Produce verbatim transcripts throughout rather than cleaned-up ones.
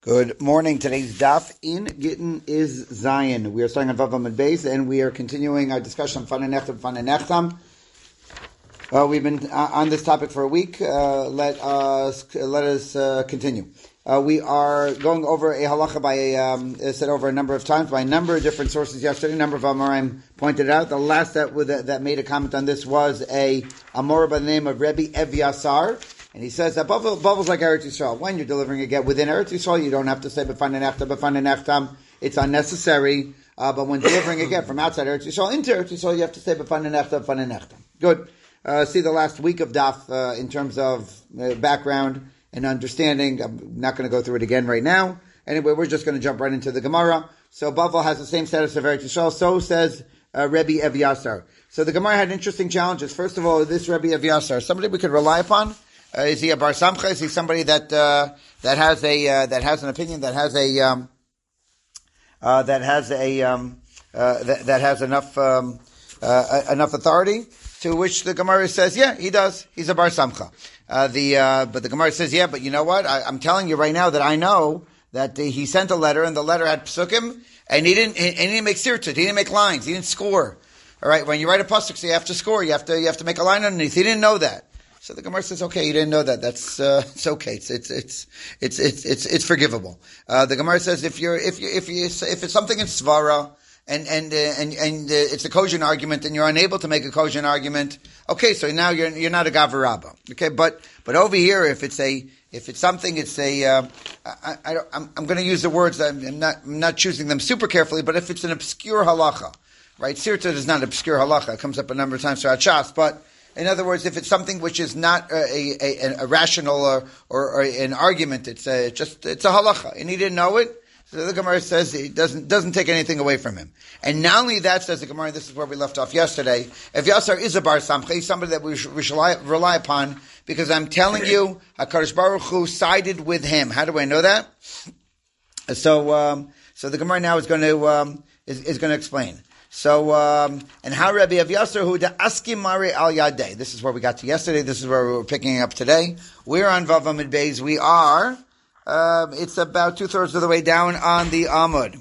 Good morning. Today's daf in Gittin is Zion. We are starting on Vav Amud Beis, and we are continuing our discussion on Fanei Nechtam, Fanei Nechtam. Uh, we've been uh, on this topic for a week. Uh, let us let us uh, continue. Uh, we are going over a halacha by a, um, said over a number of times by a number of different sources yesterday. A number of Amoraim pointed out. The last that that, that made a comment on this was a Amora by the name of Rebbe Evyasar. And he says that bubble, bubbles like Eretz Yisrael. When you're delivering a get within Eretz Yisrael, you don't have to say B'fanei Nechtam, B'fanei Nechtam. It's unnecessary. Uh, but when delivering a get from outside Eretz Yisrael into Eretz Yisrael, you have to say B'fanei Nechtam, B'fanei Nechtam. Good. Uh, see the last week of Daf uh, in terms of uh, background and understanding. I'm not going to go through it again right now. Anyway, we're just going to jump right into the Gemara. So Bavel has the same status of Eretz Yisrael. So says uh, Rebbe Evyasar. So the Gemara had interesting challenges. First of all, this Rebbe Evyasar, somebody we could rely upon. Uh, is he a bar samcha? Is he somebody that uh, that has a uh, that has an opinion, that has a um, uh, that has a um, uh, that, that has enough um, uh, enough authority? To which the Gemara says, yeah, he does. He's a bar samcha. Uh, the uh, but the Gemara says, yeah, but you know what? I, I'm telling you right now that I know that uh, he sent a letter, and the letter had psukim, and he didn't and he didn't make sirtut, he didn't make lines, he didn't score. All right, when you write a pasuk, so you have to score, you have to you have to make a line underneath. He didn't know that. So the Gemara says, okay, you didn't know that. That's, uh, it's okay. It's, it's, it's, it's, it's, it's, it's forgivable. Uh, the Gemara says if you're, if you, if you, if it's something in Svara, and, and, uh, and, and, uh, it's a kosher argument, and you're unable to make a kosher argument, okay, so now you're, you're not a gavarabba. Okay, but, but over here, if it's a, if it's something, it's a, uh, I, I, I'm, I'm gonna use the words, I'm not, I'm not choosing them super carefully, but if it's an obscure halacha, right? Sirtut is not an obscure halacha. It comes up a number of times throughout Shas, but, in other words, if it's something which is not a, a, a rational or, or, or an argument, it's a, just it's a halacha, and he didn't know it. So the Gemara says it doesn't doesn't take anything away from him. And not only that, says the Gemara, this is where we left off yesterday. If Yasar is a bar samcha, he's somebody that we should, we should rely, rely upon, because I'm telling you, HaKadosh Baruch Hu sided with him. How do I know that? So um, so the Gemara now is going to um, is, is going to explain. So, um, and how Rabbi Evyasar who da askim mari al yadeh. This is where we got to yesterday. This is where we were picking up today. We're on Vav Amud Beis. We are, um, it's about two thirds of the way down on the Amud.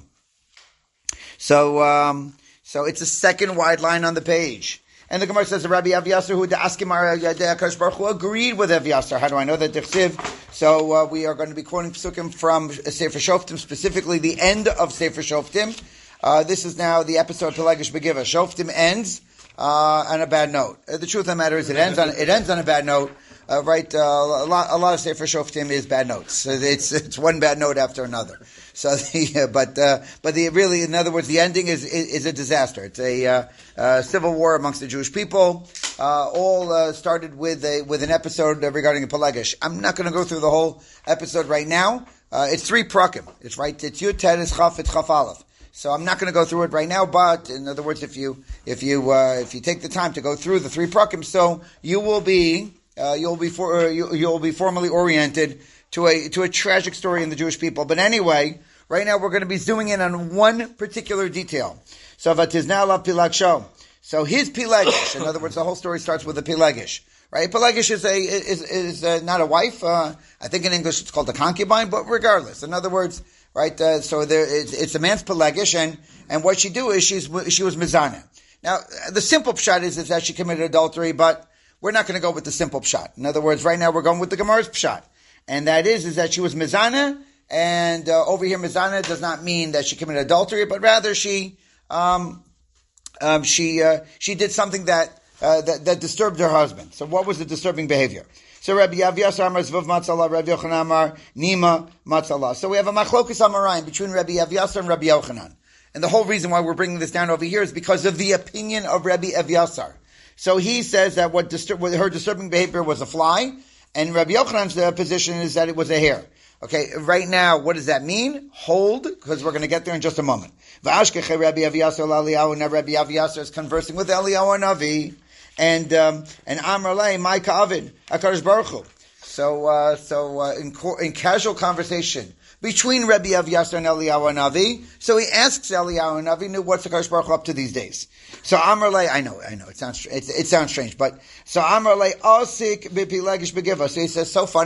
So, um, so it's a second wide line on the page. And the Gemara says, Rabbi Evyasar who da askim mari al yadeh, HaKadosh Baruch Hu agreed with Evyasar. How do I know that? Dichsiv. So, uh, we are going to be quoting psukim from Sefer Shoftim, specifically the end of Sefer Shoftim. Uh, this is now the episode Pelagish Begiva. Shoftim ends uh, on a bad note. Uh, the truth of the matter is, it ends on it ends on a bad note. Uh, right? Uh, a lot, a lot of Sefer Shoftim is bad notes. It's it's one bad note after another. So, the, but uh, but the really, in other words, the ending is is, is a disaster. It's a uh, uh, civil war amongst the Jewish people. Uh, all uh, started with a with an episode regarding a Pelagish. I'm not going to go through the whole episode right now. Uh, it's three prakim. It's right. It's Yud Tet, it's Chaf, it's Chaf Aleph. So I'm not going to go through it right now, but in other words, if you if you uh, if you take the time to go through the three prakim, so you will be uh, you'll be for, uh, you, you'll be formally oriented to a to a tragic story in the Jewish people. But anyway, right now we're going to be zooming in on one particular detail. So Vatizna la Pilagsho. So his Pilagish, in other words, the whole story starts with a Pilagish. Right, Pelagish is a is is uh, not a wife. Uh, I think in English it's called a concubine, but regardless, in other words, right. Uh, so there, it's, it's a man's Pelagish, and and what she do is she's she was mizana. Now the simple pshat is, is that she committed adultery, but we're not going to go with the simple pshat. In other words, right now we're going with the Gemara's pshat, and that is is that she was mizana, and uh, over here mizana does not mean that she committed adultery, but rather she um, um, she uh, she did something that. Uh, that, that disturbed her husband. So what was the disturbing behavior? So Rabbi Evyasar Amar Zvuv Matzallah, Rabbi Yochanan Amar Nima Matzallah. So we have a machlokus amarayim between Rabbi Evyasar and Rabbi Yochanan. And the whole reason why we're bringing this down over here is because of the opinion of Rabbi Evyasar. So he says that what, distur- what her disturbing behavior was a fly, and Rabbi Yochanan's uh, position is that it was a hair. Okay, right now, what does that mean? Hold, because we're going to get there in just a moment. V'ashkeche Rabbi Evyasar l'Eliyahu, now Rabbi Evyasar is conversing with Eliyahu Navi. And um, and Amar Lei my Ka'avid HaKadosh Baruch Hu. So uh, so uh, in co- in casual conversation between Rabbi Evyasar and Eliyahu Navi, so he asks Eliyahu Navi, what's HaKadosh Baruch Hu up to these days? So Amar Lei, I know, I know, it sounds it, it sounds strange, but so Amar Lei Asik B'Pilagish Begiva. So he says, so funny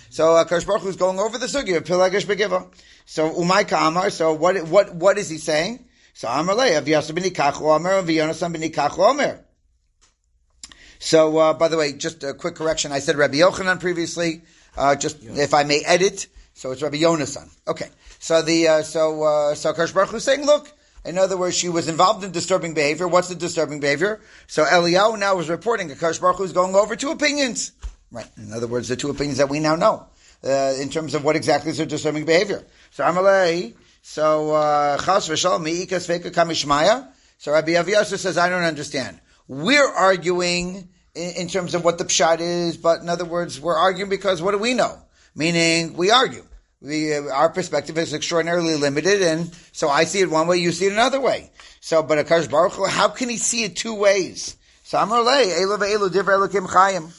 So Akash Baruch Hu is going over the sugya of Pelegish Begiva. So Umay Ka'amar, so what, what, what is he saying? So Amar Lei, Aviyasa b'nikachu Omer, Aviyonasan b'nikachu Omer. So, uh, by the way, just a quick correction. I said Rabbi Yochanan previously, uh, just yeah. if I may edit. So it's Rabbi Yonasan. Okay. So the, uh, so, uh, so Akash Baruch Hu is saying, look, in other words, she was involved in disturbing behavior. What's the disturbing behavior? So Eliyahu now is reporting Akash Baruch Hu is going over two opinions. Right. In other words, the two opinions that we now know, uh, in terms of what exactly is her disturbing behavior. So Amalei, so, uh, Chas v'shal mi'ika sveka kamishmaya. So Rabbi Aviyasa says, I don't understand. We're arguing in, in terms of what the pshat is, but in other words, we're arguing because what do we know? Meaning, we argue. We, uh, our perspective is extraordinarily limited, and so I see it one way, you see it another way. So, but Akash Baruch Hu, how can he see it two ways? So Amar Lei, Elu ve'elu divrei Elokim chayim.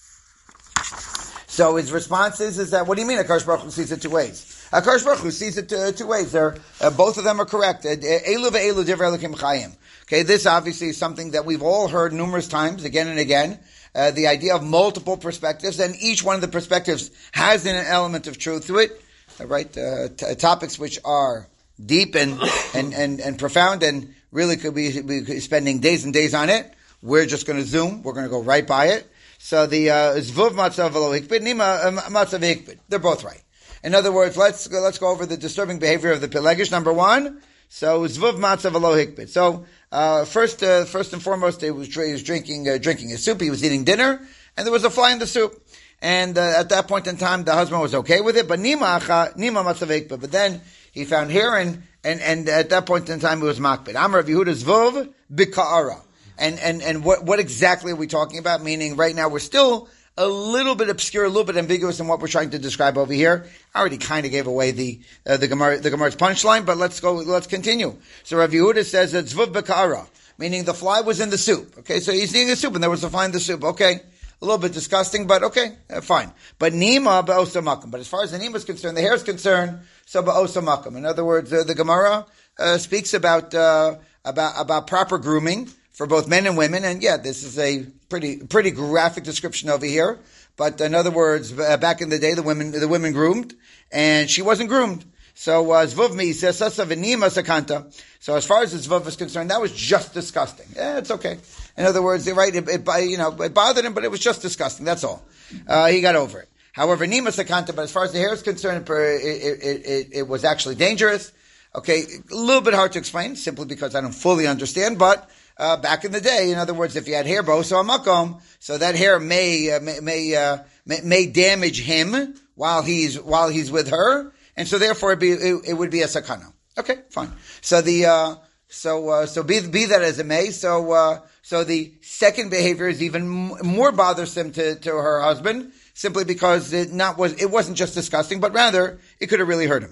So his response is, is that, what do you mean Akash Baruch Hu sees it two ways? Akash Baruch Hu sees it uh, two ways. They're, uh, both of them are correct. Elu ve'elu divrei Elokim chayim. Okay, this obviously is something that we've all heard numerous times, again and again. Uh, the idea of multiple perspectives, and each one of the perspectives has an element of truth to it. Right, uh, t- topics which are deep and, and, and, and profound and really could be, be spending days and days on it. We're just going to zoom. We're going to go right by it. So the Zvuv Matzav Velo Hikbid, Nima Matzav Hikbid. They're both right. In other words, let's go, let's go over the disturbing behavior of the Pelegish. Number one, so Zvuv Matzav Velo Hikbid. So uh, first, uh, first and foremost, he was, he was drinking uh, drinking his soup. He was eating dinner, and there was a fly in the soup. And uh, at that point in time, the husband was okay with it, but Nima Nima Matzavik, but then he found hair, and, and, and at that point in time, it was Makbid. Amar of Yehuda Zvov Bika'ara. And, and, and what, what exactly are we talking about? Meaning, right now, we're still a little bit obscure, a little bit ambiguous in what we're trying to describe over here. I already kind of gave away the, uh, the Gemara, the Gemara's punchline, but let's go, let's continue. So Rav Yehuda says that Zvov Bika'ara, meaning the fly was in the soup. Okay, so he's eating the soup, and there was a fly in the soup. Okay. A little bit disgusting, but okay, uh, fine. But Nima ba'osa makam. But as far as the Nima is concerned, the hair is concerned, so ba'osa makam. In other words, uh, the Gemara uh, speaks about uh, about about proper grooming for both men and women, and yeah, this is a pretty pretty graphic description over here. But in other words, uh, back in the day, the women the women groomed, and she wasn't groomed. So uh, Zvuv mi says sasa v'nima sakanta. So as far as the Zvuv is concerned, that was just disgusting. Yeah, it's okay. In other words, right? It, it, you know, it bothered him, but it was just disgusting. That's all. Uh, he got over it. However, nima sakanta. But as far as the hair is concerned, it, it, it, it was actually dangerous. Okay, a little bit hard to explain, simply because I don't fully understand. But uh, back in the day, in other words, if you had hair bow, so a makom, so that hair may uh, may may, uh, may may damage him while he's while he's with her. And so therefore it'd be, it, it would be a sakana. Okay, fine. So the, uh, so, uh, so be, be that as it may, so, uh, so the second behavior is even more bothersome to, to her husband, simply because it not was, it wasn't just disgusting, but rather, it could have really hurt him.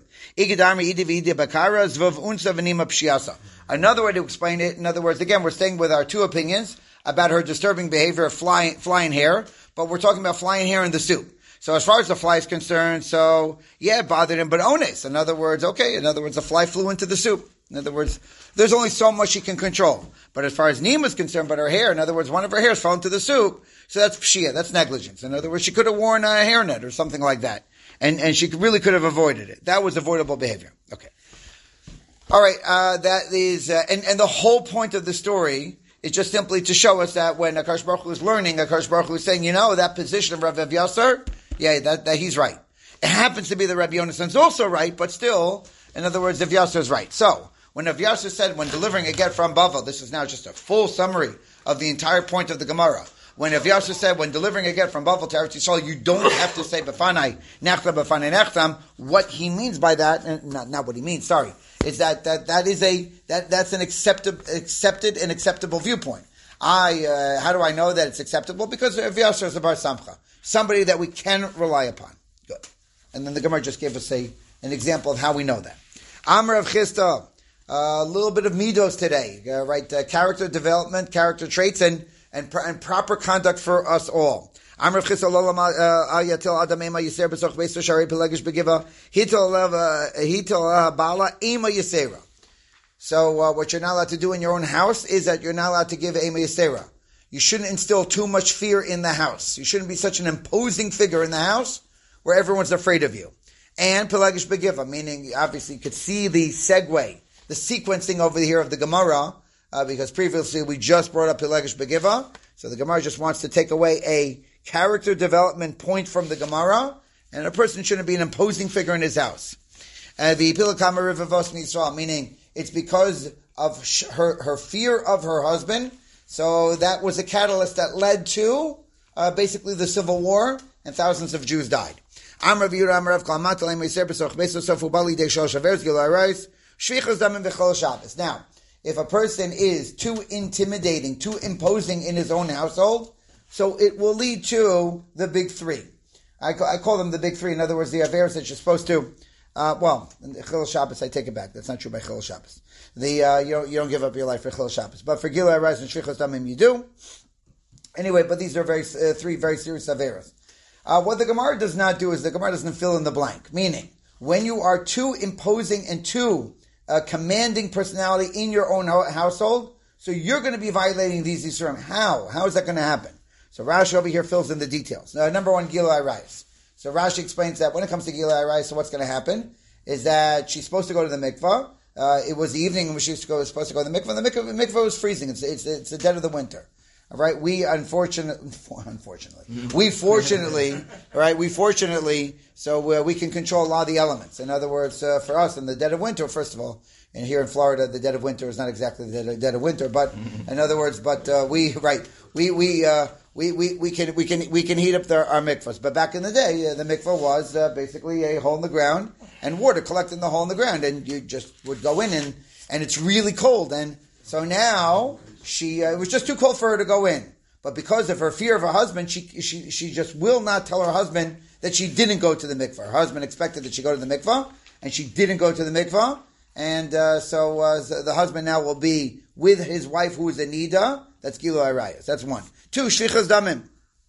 Another way to explain it, in other words, again, we're staying with our two opinions about her disturbing behavior of flying, flying hair, but we're talking about flying hair in the soup. So as far as the fly is concerned, so yeah, it bothered him, but ones. In other words, okay, in other words, the fly flew into the soup. In other words, there's only so much she can control. But as far as Nima is concerned, but her hair, in other words, one of her hairs fell into the soup, so that's pshia, that's negligence. In other words, she could have worn a hairnet or something like that. And, and she really could have avoided it. That was avoidable behavior. Okay. Alright, uh, that is, uh, and, and the whole point of the story is just simply to show us that when Akash Baruch Hu is learning, Akash Baruch Hu is saying, you know, that position of Rav Avyasar, yeah, that, that he's right. It happens to be that Rabbi Yonasan is also right, but still, in other words, Avyasar is right. So, when Avyasar said, when delivering a get from Bavel, this is now just a full summary of the entire point of the Gemara. When Avyasar said, when delivering a get from Bavel to Eretz Yisrael, you don't have to say, Befanai, Nechta, Befanai, Nechtam. What he means by that, and not, not what he means, sorry, is that, that, that is a, that, that's an accepted, accepted and acceptable viewpoint. I, uh, how do I know that it's acceptable? Because Avyasar is a Bar Samcha. Somebody that we can rely upon. Good. And then the Gemara just gave us a, an example of how we know that. Amr of Chista, a little bit of midos today, uh, right? Uh, character development, character traits, and, and, pr- and proper conduct for us all. Amr of Chista, ayatil adam ema yiser b'soch beiso shari pelegish begiva, hitel bala ema yisera. So, uh, what you're not allowed to do in your own house is that you're not allowed to give ema yisera. You shouldn't instill too much fear in the house. You shouldn't be such an imposing figure in the house where everyone's afraid of you. And Pelagish Begiva, meaning obviously you could see the segue, the sequencing over here of the Gemara, uh, because previously we just brought up Pelagish Begiva, so the Gemara just wants to take away a character development point from the Gemara, and a person shouldn't be an imposing figure in his house. Uh, the Pilakama Rivavos Yisrael, meaning it's because of sh- her, her fear of her husband, so that was a catalyst that led to uh, basically the civil war, and thousands of Jews died. Now, if a person is too intimidating, too imposing in his own household, so it will lead to the big three. I call, I call them the big three. In other words, the Averos that you're supposed to, uh, well, in Chil Shabbos, I take it back. That's not true by Chil Shabbos. The, uh, you don't, you don't give up your life for Chil Shabbos. But for Gilui Arayos and Shvichas Damim, you do. Anyway, but these are very, uh, three very serious Averos. Uh, what the Gemara does not do is the Gemara doesn't fill in the blank. Meaning, when you are too imposing and too uh, commanding personality in your own ho- household, so you're going to be violating these Yisurim. How? How is that going to happen? So Rashi over here fills in the details. Now, number one, Gilui Arayos. So Rashi explains that when it comes to Gilui Arayos, so what's going to happen is that she's supposed to go to the mikvah. Uh, it was the evening when she was supposed to go to the mikvah. The mikvah, the mikvah was freezing. It's, it's, it's the dead of the winter. All right, we unfortunately, unfortunately, we fortunately, all right, we fortunately, so uh, we can control a lot of the elements. In other words, uh, for us, in the dead of winter, first of all, and here in Florida, the dead of winter is not exactly the dead of, dead of winter, but in other words, but uh, we, right, we we uh, we we we can we can we can heat up the, our mikvahs. But back in the day, uh, the mikvah was uh, basically a hole in the ground and water collected in the hole in the ground, and you just would go in and and it's really cold, and so now. She uh, it was just too cold for her to go in, but because of her fear of her husband, she she she just will not tell her husband that she didn't go to the mikvah. Her husband expected that she go to the mikvah, and she didn't go to the mikvah, and uh, so uh, the husband now will be with his wife who is a nida. That's Gilui Arayos. That's one. Two, shvichas damim.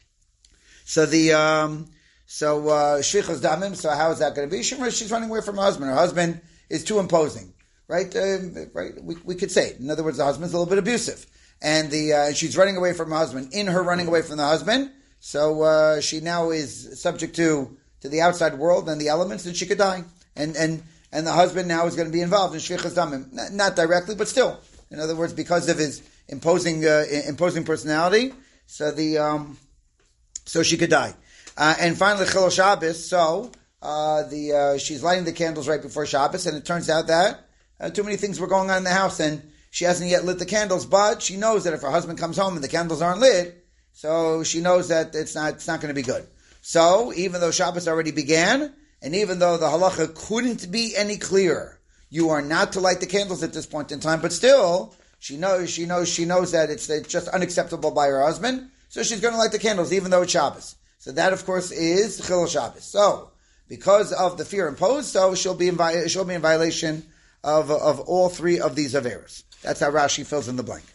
So the um, so uh, shvichas damim. So how is that going to be? She's running away from her husband. Her husband is too imposing. Right, uh, right. We we could say it. In other words, the husband's a little bit abusive, and the uh, she's running away from her husband. In her running away from the husband, so uh, she now is subject to to the outside world and the elements, and she could die. And and and the husband now is going to be involved in shvichas damim, not, not directly, but still. In other words, because of his imposing uh, imposing personality, so the um, so she could die. Uh, and finally, Chil Shabbos. So uh, the uh, she's lighting the candles right before Shabbos, and it turns out that. Uh, too many things were going on in the house, and she hasn't yet lit the candles. But she knows that if her husband comes home and the candles aren't lit, so she knows that it's not it's not going to be good. So even though Shabbos already began, and even though the halacha couldn't be any clearer, you are not to light the candles at this point in time. But still, she knows she knows she knows that it's, it's just unacceptable by her husband. So she's going to light the candles, even though it's Shabbos. So that, of course, is Chil Shabbos. So because of the fear imposed, so she'll be in vi- she'll be in violation. Of, of all three of these Averos. That's how Rashi fills in the blank.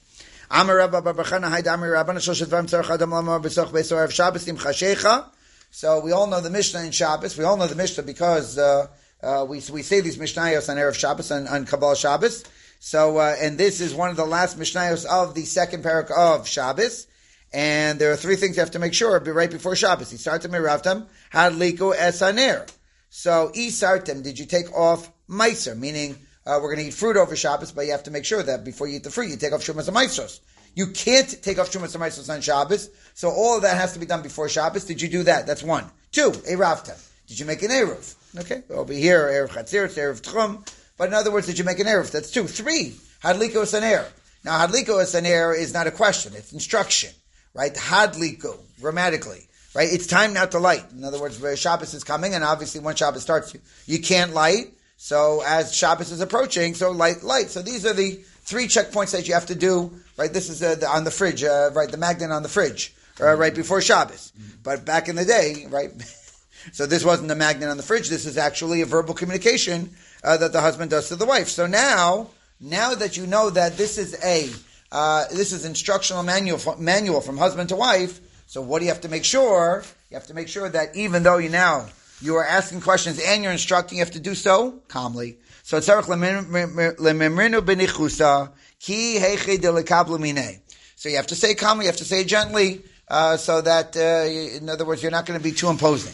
So we all know the Mishnah in Shabbos. We all know the Mishnah because uh, uh, we we say these Mishnayos on Erev Shabbos and on Kabbalah Shabbos. So uh, and this is one of the last Mishnayos of the second parak of Shabbos. And there are three things you have to make sure right before Shabbos. Isartem Miraftem Hadliku Esaner. So Isartem, did you take off Meiser, meaning Uh, we're going to eat fruit over Shabbos, but you have to make sure that before you eat the fruit, you take off Shumas HaMaisros. You can't take off Shumas HaMaisros on Shabbos, so all of that has to be done before Shabbos. Did you do that? That's one. Two, Eravta. Did you make an Eruv? Okay, over here, Erev Chatzir, it's Erev Tchum. But in other words, did you make an Eruv? That's two. Three, Hadliko Saner. Now, Hadliko Saner is not a question, it's instruction, right? Hadliko, grammatically. Right? It's time now to light. In other words, Shabbos is coming, and obviously when Shabbos starts, you, you can't light. So as Shabbos is approaching, so light, light. So these are the three checkpoints that you have to do, right? This is uh, the, on the fridge, uh, right? The magnet on the fridge, uh, right before Shabbos. But back in the day, right? So this wasn't a magnet on the fridge. This is actually a verbal communication uh, that the husband does to the wife. So now, now that you know that this is a, uh, this is instructional manual, manual from husband to wife. So what do you have to make sure? You have to make sure that even though you now, you are asking questions and you're instructing, you have to do so calmly. So tzarich lememrinu benichusa ki heiche delikablu minei. So you have to say calmly, you have to say gently, uh, so that, uh, in other words, you're not going to be too imposing.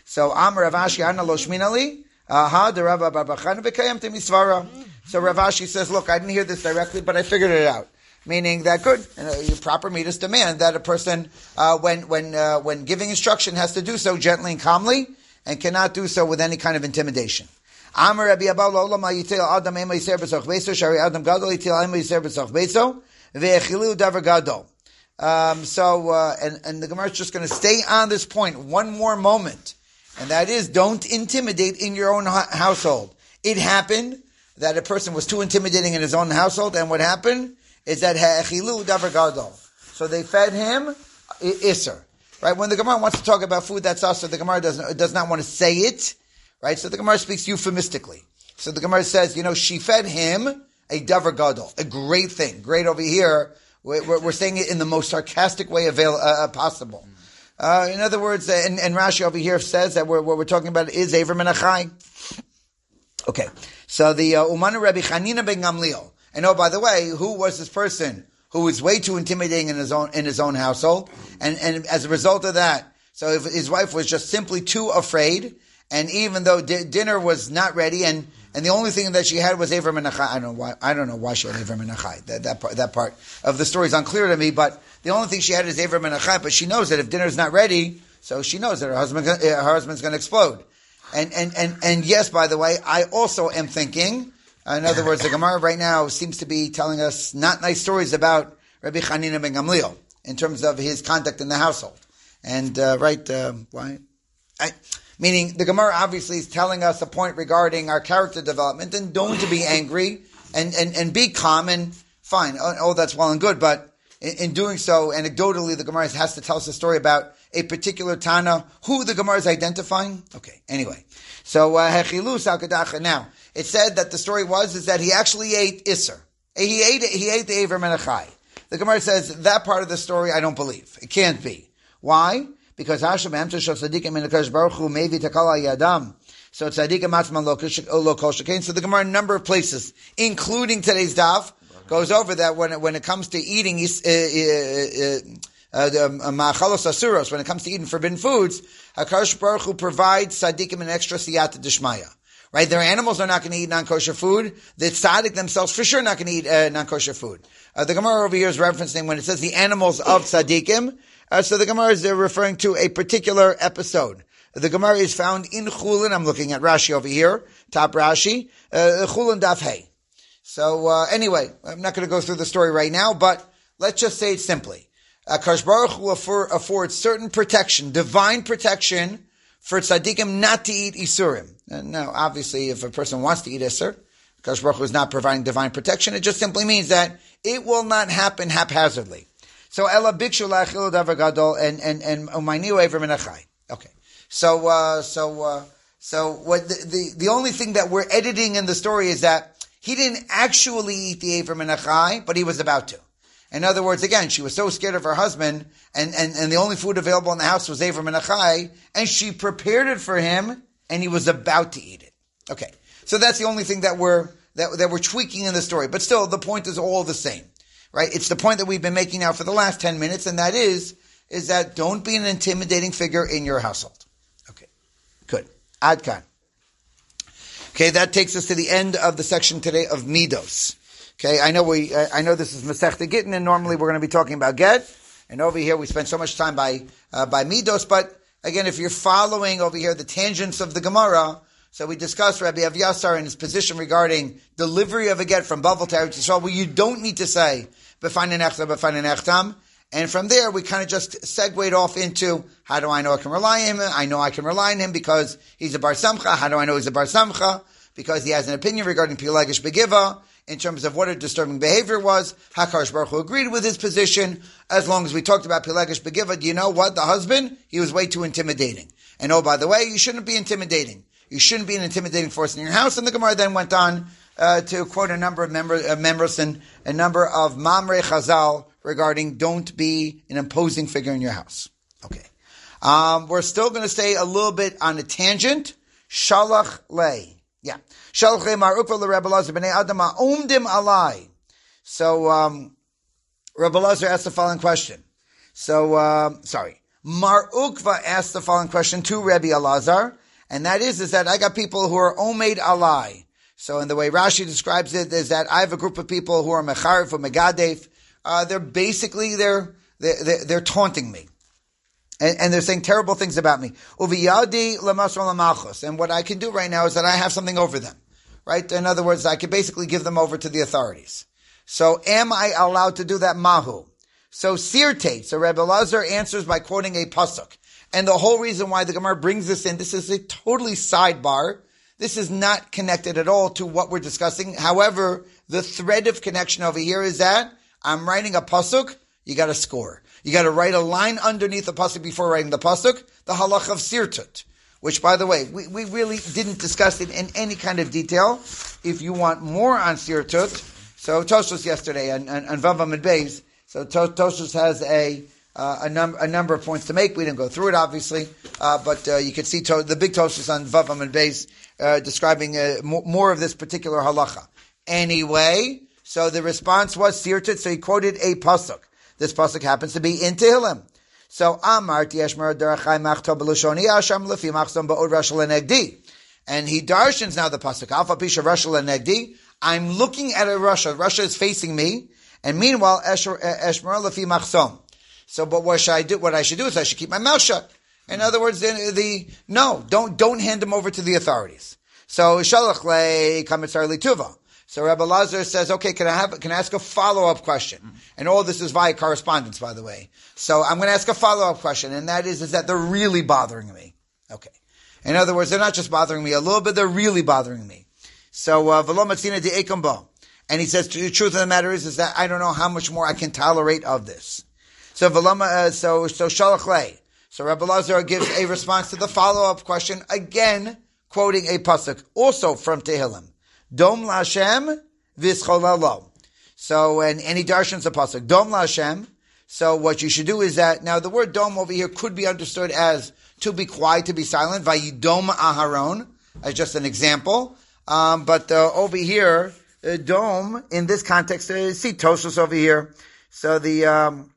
So Amar Rav Ashi Ana Lo Shminali Aha the Rav Bar Bachana B'Kayam Misvara. So Rav Ashi says, look, I didn't hear this directly, but I figured it out. Meaning that good, you know, your proper midas demand that a person, uh, when when uh, when giving instruction, has to do so gently and calmly, and cannot do so with any kind of intimidation. Amar Rabbi Abba L'Olam Yitel Adam Ema Yiser B'Soch Beso Shari Adam Gadol Yitel Ema Yiser B'Soch Beso Ve'Echilu Davar Gadol. Um, so, uh, and and the Gemara is just going to stay on this point one more moment, and that is, don't intimidate in your own ha- household. It happened that a person was too intimidating in his own household, and what happened is that ha'echilu davar gadol. So they fed him iser. Right? When the Gemara wants to talk about food that's also, the Gemara doesn't, does not want to say it. Right? So the Gemara speaks euphemistically. So the Gemara says, you know, she fed him a davar gadol. A great thing. Great over here. We're, we're saying it in the most sarcastic way avail, uh, possible. Uh, in other words, and, and Rashi over here says that we're, what we're talking about is Aver Menachai. Okay. So the uh, Umanu Rabbi Chanina ben Gamliel. And oh, by the way, who was this person who was way too intimidating in his own in his own household? And and as a result of that, so if his wife was just simply too afraid, and even though di- dinner was not ready, and, and the only thing that she had was Aver Menachai. I don't know why. I don't know why she had Aver Menachai. That that part, that part of the story is unclear to me. But the only thing she had is Aver Menachai. But she knows that if dinner is not ready, so she knows that her husband her husband's going to explode. And and and and yes, by the way, I also am thinking. In other words, the Gemara right now seems to be telling us not nice stories about Rabbi Chanina ben Gamliel in terms of his conduct in the household. And, uh, right, uh, why? I, meaning the Gemara obviously is telling us a point regarding our character development, and don't to be angry and, and, and be calm and fine. Oh, oh, that's well and good, but in, in doing so, anecdotally, the Gemara has to tell us a story about a particular Tana, who the Gemara is identifying. Okay, anyway. So, uh, now, it said that the story was, is that he actually ate Isser. He ate he ate the Aver Menachai. The Gemara says that part of the story I don't believe. It can't be. Why? Because Hashem Amter Shal Tzadikim in Hakadosh Baruch Hu Mevi Takala Yadam. So Tzadikim Atzman Lo Kol Shekain. So the Gemara in a number of places, including today's daf, goes over that when it, when it comes to eating uh, uh, uh, the Ma'achalos Asuros, when it comes to eating forbidden foods, Hakadosh Baruch Hu provides Tzadikim an extra siyata d'shmaya. Right? Their animals are not going to eat non-kosher food. The tzaddik themselves for sure not going to eat uh, non-kosher food. Uh, the Gemara over here is referencing when it says the animals of tzaddikim. Uh, so the Gemara is uh, referring to a particular episode. The Gemara is found in Chulin. I'm looking at Rashi over here. Top Rashi. Uh, Chulin Daf Hey. So uh, anyway, I'm not going to go through the story right now, but let's just say it simply. Hakadosh Baruch Hu afford, affords certain protection, divine protection, for tzaddikim not to eat isurim. And now, obviously, if a person wants to eat isur, Hakadosh Baruch Hu is not providing divine protection. It just simply means that it will not happen haphazardly. So, Ella bikshu la'achilu davar gadol and and and umayniu Aver Menachai. Okay. So, uh, so, uh, so what the, the the only thing that we're editing in the story is that he didn't actually eat the Aver Menachai, but he was about to. In other words, again, she was so scared of her husband, and, and, and the only food available in the house was Aver Menachai, and she prepared it for him, and he was about to eat it. Okay, so that's the only thing that we're that, that we're tweaking in the story. But still, the point is all the same, right? It's the point that we've been making now for the last ten minutes, and that is is that don't be an intimidating figure in your household. Okay, good. Ad kan. Okay, that takes us to the end of the section today of Midos. Okay, I know we, I know this is Masechta Gittin, and normally we're going to be talking about Get, and over here we spend so much time by, uh, by Midos, but again, if you're following over here the tangents of the Gemara, so we discussed Rabbi Avyasar and his position regarding delivery of a Get from Bavel to Eretz Yisrael, where you don't need to say, B'fayin Nechtam, B'fayin Nechtam, and from there we kind of just segued off into, how do I know I can rely on him? I know I can rely on him because he's a Bar Samcha. How do I know he's a Bar Samcha? Because he has an opinion regarding Pilegesh Begiva, in terms of what a disturbing behavior was. Hakadosh Baruch Hu agreed with his position. As long as we talked about Pilegesh Begiva, do you know what? The husband, he was way too intimidating. And oh, by the way, you shouldn't be intimidating. You shouldn't be an intimidating force in your house. And the Gemara then went on uh, to quote a number of member, uh, members and a number of Mamre Chazal regarding don't be an imposing figure in your house. Okay. Um, we're still going to stay a little bit on a tangent. Shalach lei. Yeah. Shalach lei mar ukva l'Rebbe Lazar b'nei Adam ha'omdim alai. So, um, Rebbe Lazar asked the following question. So, um, sorry. Mar Ukva asked the following question to Rabbi Elazar, and that is, is that I got people who are Omeid Alai. So in the way Rashi describes it, is that I have a group of people who are Mecharif or Megadef. Uh, they're basically, they're, they're, they're taunting me. And, and they're saying terrible things about me. Uviyadi lamasron lamalchus. And what I can do right now is that I have something over them. Right? In other words, I can basically give them over to the authorities. So am I allowed to do that? Mahu. So sirte. So Rebbe Lazar answers by quoting a pasuk. And the whole reason why the Gemara brings this in, this is a totally sidebar. This is not connected at all to what we're discussing. However, the thread of connection over here is that I'm writing a pasuk, you got to score. You got to write a line underneath the pasuk before writing the pasuk, the halach of sirtut, which, by the way, we, we really didn't discuss it in any kind of detail. If you want more on sirtut, so Tosfos yesterday on, on, on Vav Amud Beis, so Tosfos has a uh, a, num- a number of points to make. We didn't go through it, obviously, uh, but uh, you can see to- the big Tosfos on Vav Amud Beis uh, describing uh, more, more of this particular halacha. Anyway, so the response was sirtut, so he quoted a pasuk. This pasuk happens to be in Tehillim. So Amar Tieshmer Darachai Machto Belushoni Asham Lefi Machzom Ba'od Rashal Negdi. And he darshans now the pasuk. Alpha Pisha Rashal Negdi. I'm looking at a Russia. Russia is facing me. And meanwhile, Eshmer Lefi Machzom. So, but what should I do? What I should do is I should keep my mouth shut. In other words, the, the no, don't don't hand him over to the authorities. So Shalach Le Kamitzar Lituva. So Rabbi Lazar says, okay, can I have, can I ask a follow-up question? And all this is via correspondence, by the way. So I'm going to ask a follow-up question, and that is, is that they're really bothering me. Okay. In other words, they're not just bothering me a little bit, they're really bothering me. So, uh, V'lo matzina di ekambo. And he says, the truth of the matter is, is that I don't know how much more I can tolerate of this. So, V'lo, uh, so, so Shalach Le. So Rabbi Lazar gives a response to the follow-up question, again, quoting a pasuk, also from Tehillim. Dom LaHashem v'scholalo. So, and any darshans a pasuk. Dom LaHashem. So what you should do is that, now the word dom over here could be understood as to be quiet, to be silent. Vayidom Aharon, as just an example. Um, but uh, over here, uh, dom, in this context, uh, see Tosfos over here. So the, um,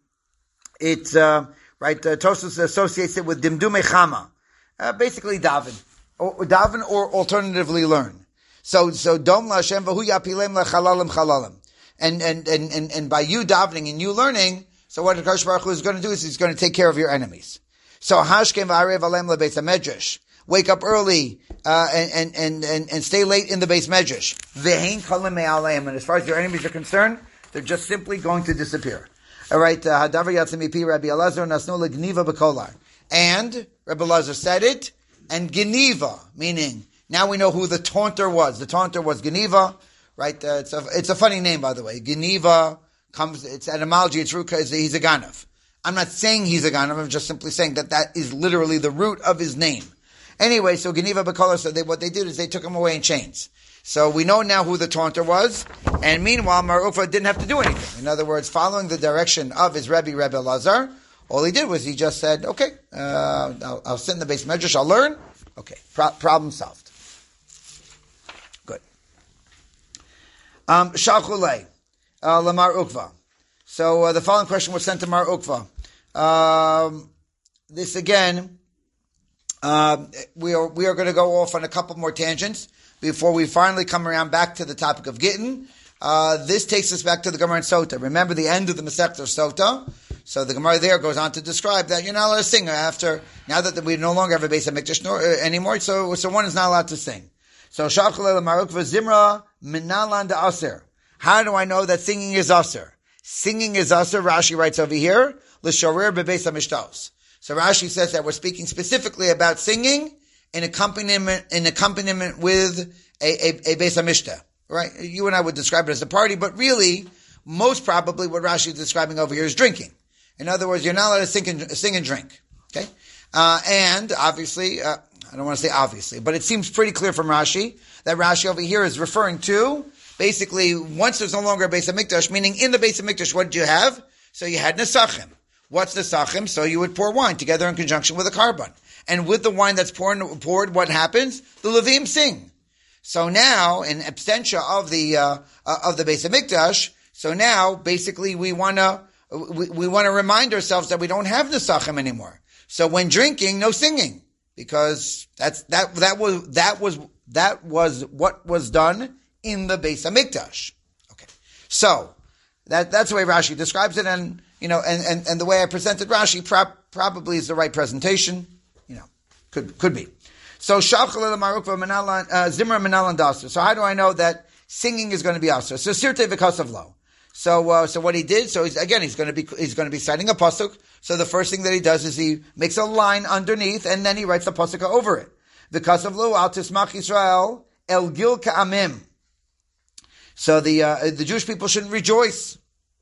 it's, uh, right, uh, Tosfos associates it with dimdume chama. Uh, basically daven. Or, daven or alternatively learn. So, so dom LaHashem v'hu yapilem lechalalim chalalim. And, and, and, and, and by you davening and you learning, so what Hakadosh Baruch Hu is going to do is he's going to take care of your enemies. So hashkem v'arev alem lebeis hamedrash. Wake up early, uh, and, and, and, and stay late in the Beis Medrash. V'hein kalim me'aleim. And as far as your enemies are concerned, they're just simply going to disappear. Alright, hadavar yatzim mipi Rabbi Elazar nasnu legniva b'kolar. And Rabbi Elazar said it, and geniva, meaning, now we know who the taunter was. The taunter was Geniva, right? Uh, it's a it's a funny name, by the way. Geniva comes, it's etymology, it's root, he's a Ganav. I'm not saying he's a Ganav, I'm just simply saying that that is literally the root of his name. Anyway, so Geniva B'Kolar, so they, what they did is they took him away in chains. So we know now who the taunter was, and meanwhile, Mar Ukva didn't have to do anything. In other words, following the direction of his Rebbe, Rebbe Elazar, all he did was he just said, okay, uh, I'll, I'll sit in the Beis Medrash, I'll learn. Okay, pro- problem solved. Um, Shalchulei, uh, Lamar Ukva. So, uh, the following question was sent to Mar Ukva. Um, this again, uh, we are, we are going to go off on a couple more tangents before we finally come around back to the topic of Gittin. Uh, this takes us back to the Gemara in Sota. Remember the end of the Masechta of Sota? So the Gemara there goes on to describe that you're not allowed to sing after, now that we no longer have a Beis HaMikdash nor, uh, anymore, so, so one is not allowed to sing. So, Shalchulei Lamar Ukva Zimra Minalan da Aser. How do I know that singing is Aser? Singing is Aser, Rashi writes over here, L'shorer bebeis hamishtaos. So Rashi says that we're speaking specifically about singing in accompaniment, in accompaniment with a, a, a Beis HaMishta. Right? You and I would describe it as a party, but really, most probably what Rashi is describing over here is drinking. In other words, you're not allowed to sing and, sing and drink. Okay? Uh, and obviously, uh, I don't want to say obviously, but it seems pretty clear from Rashi that Rashi over here is referring to basically once there's no longer a Beis HaMikdash, meaning in the Beis HaMikdash, what did you have? So you had Nesachim. What's Nesachim? So you would pour wine together in conjunction with a carbon. And with the wine that's poured, poured what happens? The Levim sing. So now, in absentia of the uh, uh, of the Beis HaMikdash, so now basically we want to we, we want to remind ourselves that we don't have Nesachim anymore. So when drinking, no singing, because that's that that was that was that was what was done in the Beis Hamikdash. Okay, so that that's the way Rashi describes it, and you know, and and, and the way I presented Rashi pro- probably is the right presentation. You know, could could be. So Shavchal Marukva Menalan Zimra Menalan Daser. So how do I know that singing is going to be also? So Sirte V'Kasav Lo. So, uh, so what he did, so he's, again, he's going to be, he's going to be citing a pasuk. So the first thing that he does is he makes a line underneath, and then he writes the pasuk over it. Because of Lu al Tismach Yisrael El Gil Ka'amim. So the uh, the Jewish people shouldn't rejoice.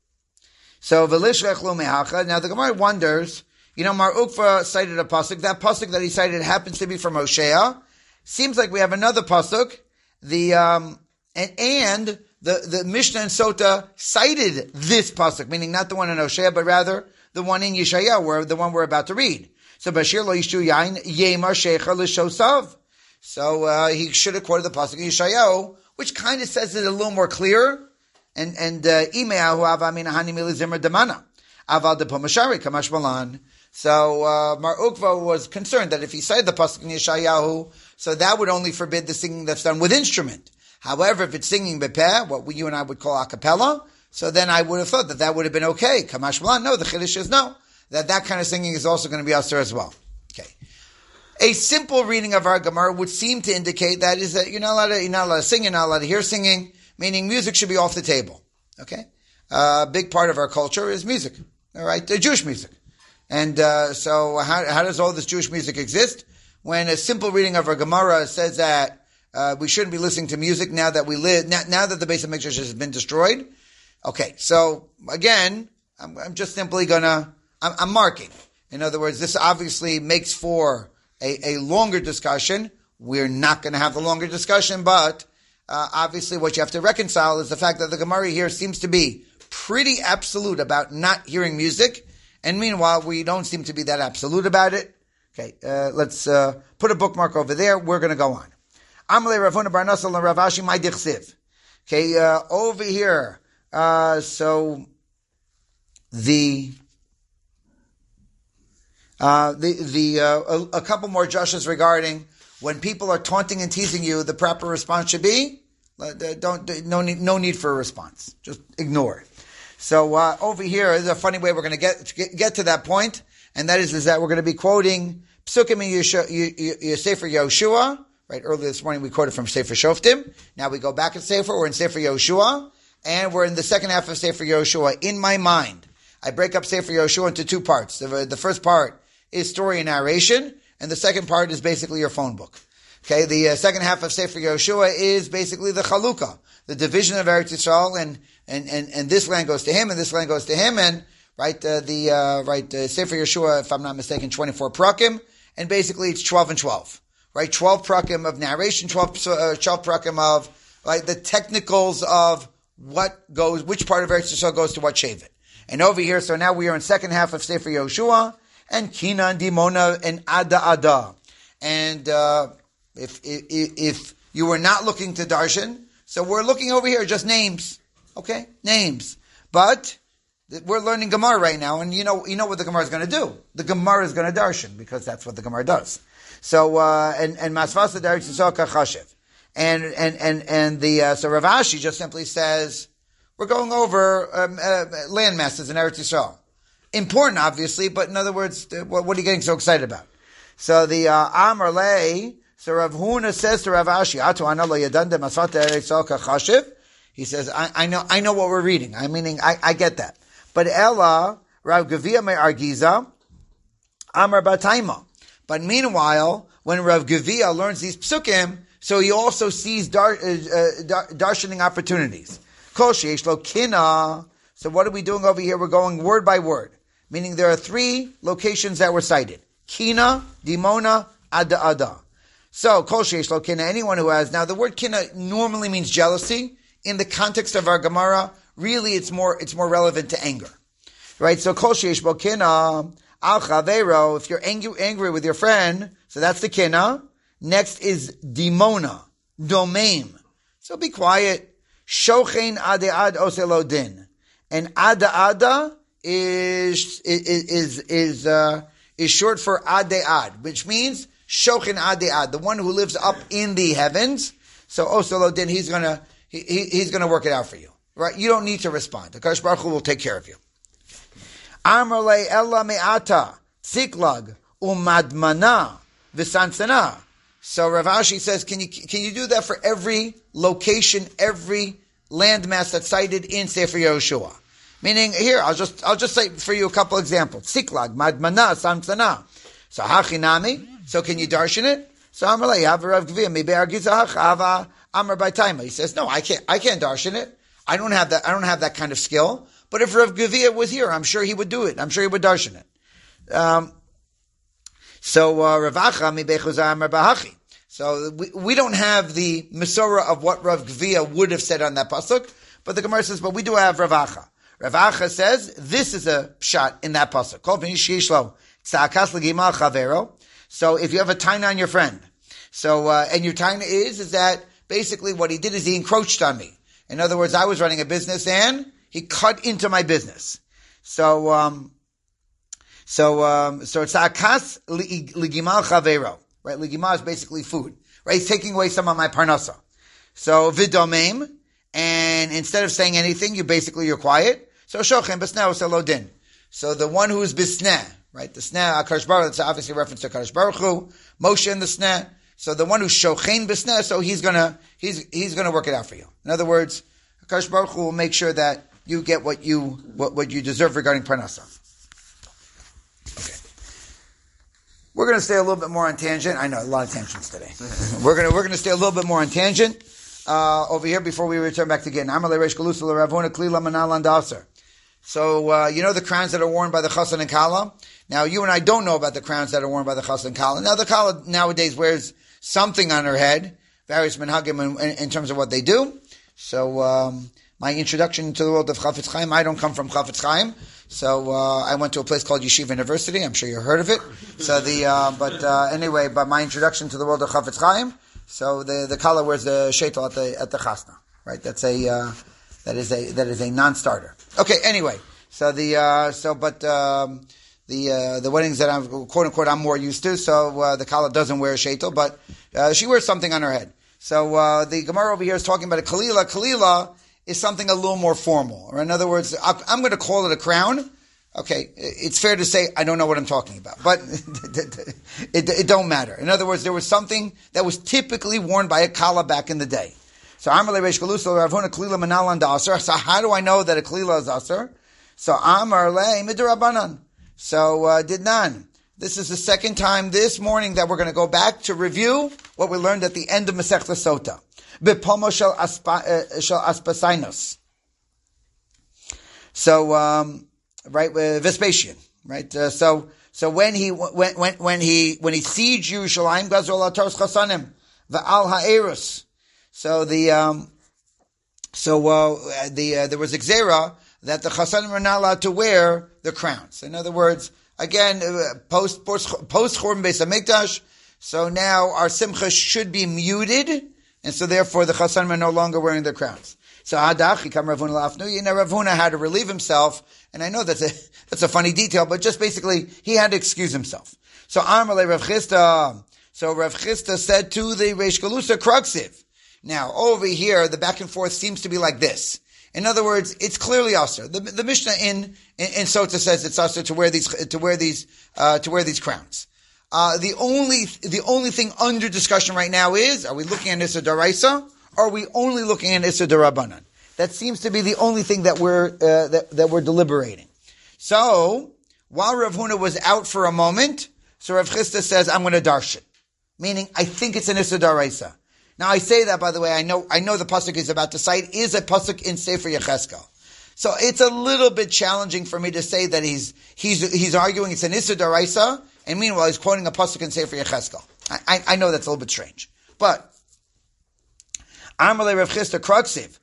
So V'lishrech Lu Mehacha. Now the Gemara wonders, you know, Mar Ukva cited a pasuk. That pasuk that he cited happens to be from Hosea. Seems like we have another pasuk. The um and and. The, the Mishnah and Sota cited this pasuk, meaning not the one in Hosea, but rather the one in Yeshayahu, where the one we're about to read. So Bashir lo yishtu yain yemar shecha l'shosav. So uh, he should have quoted the pasuk in Yeshayahu, which kind of says it a little more clear. And and imeahu ava min hani milizimra demana aval de pomashari kamash malan. So uh, Mar Ukva was concerned that if he cited the pasuk in Yeshayahu, so that would only forbid the singing that's done with instrument. However, if it's singing bepeh, what we, you and I would call a cappella, so then I would have thought that that would have been okay. Kamash Malan, no, the Chiddush is no. That that kind of singing is also going to be usher as well. Okay. A simple reading of our Gemara would seem to indicate that is that you're not allowed to, you're not allowed to sing, you're not allowed to hear singing, meaning music should be off the table. Okay? Uh, a big part of our culture is music. All right? Uh, Jewish music. And uh, so how, how does all this Jewish music exist? When a simple reading of our Gemara says that Uh, we shouldn't be listening to music now that we live, now, now that the Beis Hamikdash has been destroyed. Okay, so again, I'm, I'm just simply gonna, I'm, I'm marking. In other words, this obviously makes for a, a longer discussion. We're not gonna have the longer discussion, but uh, obviously what you have to reconcile is the fact that the Gemara here seems to be pretty absolute about not hearing music, and meanwhile, we don't seem to be that absolute about it. Okay, uh, let's uh, put a bookmark over there. We're gonna go on. Amalei Ravuna Bar Nasal and Rav Ashi my dichsiv. Okay, uh, over here. Uh, so the uh, the the uh, a, a couple more jushes regarding when people are taunting and teasing you. The proper response should be uh, don't no need no need for a response. Just ignore it. So uh, over here is a funny way we're going to get to get to that point, and that is is that we're going to be quoting Psukim in Sefer Yoshua. Right, earlier this morning we quoted from Sefer Shoftim. Now we go back at Sefer. We're in Sefer Yoshua, and we're in the second half of Sefer Yoshua. In my mind, I break up Sefer Yoshua into two parts. The, the first part is story and narration, and the second part is basically your phone book. Okay, the uh, second half of Sefer Yoshua is basically the Chalukah, the division of Eretz Yisrael, and and and and this land goes to him, and this land goes to him, and right uh, the uh, right uh, Sefer Yoshua, if I'm not mistaken, twenty-four prakim, and basically it's twelve and twelve. Right, twelve prakim of narration, twelve, uh, twelve prakim of, right, the technicals of what goes, which part of Eretz Yisrael goes to what Shevet. And over here, so now we are in second half of Sefer Yoshua, and Kina and Dimona and Ada Ada. And, uh, if, if, if you were not looking to Darshan, so we're looking over here, just names. Okay? Names. But, we're learning Gemara right now, and you know, you know what the Gemara is going to do. The Gemara is going to Darshan, because that's what the Gemara does. So uh, and and Masvasa Derek Tzaka Chashiv, and and and and the uh, so Rav Ashi just simply says we're going over um, uh, land masses in Eretz Yisrael. Important, obviously, but in other words, what, what are you getting so excited about? So the uh, Amar Lei, so Rav Huna says to Rav Ashi, Atu Ana Lo Yadanda Masvasa Derek Tzaka Chashiv. He says, I, I know I know what we're reading. I meaning I, I get that, but Ella Rav Gavia Me Argiza Amar Bataima. But meanwhile, when Rav Gavia learns these psukim, so he also sees dar, uh, uh, dar, darshaning opportunities. Kol sheyesh lo kina. So what are we doing over here? We're going word by word. Meaning there are three locations that were cited. Kina, Dimona, Ada Ada. So, Kol sheyesh lo kina, anyone who has, now the word kina normally means jealousy. In the context of our Gemara, really it's more, it's more relevant to anger. Right? So, Kol sheyesh lo kina, Al Chavero, if you're angry, angry with your friend, so that's the kina. Next is dimona, domain. So be quiet. Shochein adead oselo din. And ada ada is, is, is, is, uh, is short for ad de'ad, which means shochin ad de'ad, the one who lives up in the heavens. So Osolo Din, he's gonna he, he, he's gonna work it out for you, right? You don't need to respond. The Kadosh Baruch Hu will take care of you. Amrle ella me'ata tziklag umadmana v'sansana. So Rav Ashi says, can you can you do that for every location, every landmass that's cited in Sefer Yehoshua? Meaning, here I'll just I'll just cite for you a couple examples. Tziklag, madmana, sansana. So hachinami. So can you darshan it? So Amrle Rav Gvia mibe'ar gizach ava amar b'taima. He says, no, I can't I can't darshan it. I don't have that I don't have that kind of skill. But if Rav Gvia was here, I'm sure he would do it. I'm sure he would darshan it. Um, so uh, Rav Acha mi bechuzah amar b'hachi. So we, we don't have the Mesorah of what Rav Gvia would have said on that pasuk, but the Gemara says, but we do have Rav Acha. Rav Acha says this is a shot in that pasuk. So if you have a taina on your friend, so uh, and your taina is is that basically what he did is he encroached on me. In other words, I was running a business and he cut into my business. So, um, so, um, so it's akas ligimal chavero, right? Ligimal is basically food, right? He's taking away some of my parnasa. So vidomim, and instead of saying anything, you basically you're quiet. So shochem besneh oselodin. So the one who is bisneh, right? The sneh, Akash Baruch, that's obviously a reference to Akash Baruch Hu, Moshe and the sneh. So the one who's shochein bisneh, so he's gonna he's he's gonna work it out for you. In other words, Akash Baruch Hu will make sure that you get what you what, what you deserve regarding parnasa. Okay, we're going to stay a little bit more on tangent. I know a lot of tangents today. we're going to we're going to stay a little bit more on tangent uh, over here before we return back to Gittin. Amalei Reish Galusa LeRavuna Klila Manalan Daser. So uh, you know the crowns that are worn by the Chassan and Kala. Now you and I don't know about the crowns that are worn by the Chassan and Kala. Now the Kala nowadays wears something on her head, various minhagim in, in, in terms of what they do. So. Um, My introduction to the world of Chafetz Chaim, I don't come from Chafetz Chaim, so uh, I went to a place called Yeshiva University. I'm sure you heard of it. So the, uh, but uh, anyway, but my introduction to the world of Chafetz Chaim. So the the kala wears the sheitel at the at the chasna, right? That's a uh, that is a that is a non-starter. Okay, anyway, so the uh, so but um, the uh, the weddings that I'm quote unquote I'm more used to. So uh, the kala doesn't wear a sheitel, but uh, she wears something on her head. So uh, the Gemara over here is talking about a kalila. Kalila is something a little more formal. Or in other words, I'm going to call it a crown. Okay, it's fair to say I don't know what I'm talking about, but it, it don't matter. In other words, there was something that was typically worn by a kala back in the day. So Amar Reish Galusa Ravuna Kalila Manalan Daser. So how do I know that a kalila is aser? So Amar Le Midrabanan. So uh, did none. This is the second time this morning that we're going to go back to review what we learned at the end of Masechta Sota. Bepomo shel Aspasinos. So, um, right, uh, Vespasian, right? Uh, so, so when he when when when he when he sieged Yerushalayim, Gazol Ataros Chasanim, Va'al Ha'erus. So the um, so uh, the uh, there was a gzera that the Chasanim were not allowed to wear the crowns. In other words, again, uh, post post post Churban Beis Hamikdash. So now our simcha should be muted. And so therefore the Chasanim are no longer wearing their crowns. So Hadach, he come Ravuna Lafnu, you know, Ravuna had to relieve himself, and I know that's a, that's a funny detail, but just basically, he had to excuse himself. So Amalei Rav Chisda, so Rav Chisda said to the Reish Galusa Kruksiv. Now, over here, the back and forth seems to be like this. In other words, it's clearly usher. The, the Mishnah in, in, in Sota says it's usher to wear these, to wear these, uh, to wear these crowns. Uh, the only, the only thing under discussion right now is, are we looking at Issa Daraisa, or are we only looking at Issa Darabanan? That seems to be the only thing that we're, uh, that, that we're deliberating. So, while Rav Huna was out for a moment, so Rav Chisda says, I'm going to darshan. Meaning, I think it's an Issa Daraisa. Now, I say that, by the way, I know, I know the pasuk is about to cite is a pasuk in Sefer Yecheskel. So, it's a little bit challenging for me to say that he's, he's, he's arguing it's an Issa Daraisa, and meanwhile, he's quoting a pasuk in Sefer Yecheskel. I, I, I know that's a little bit strange. But, Amalei Rav Chisda Kruksiv,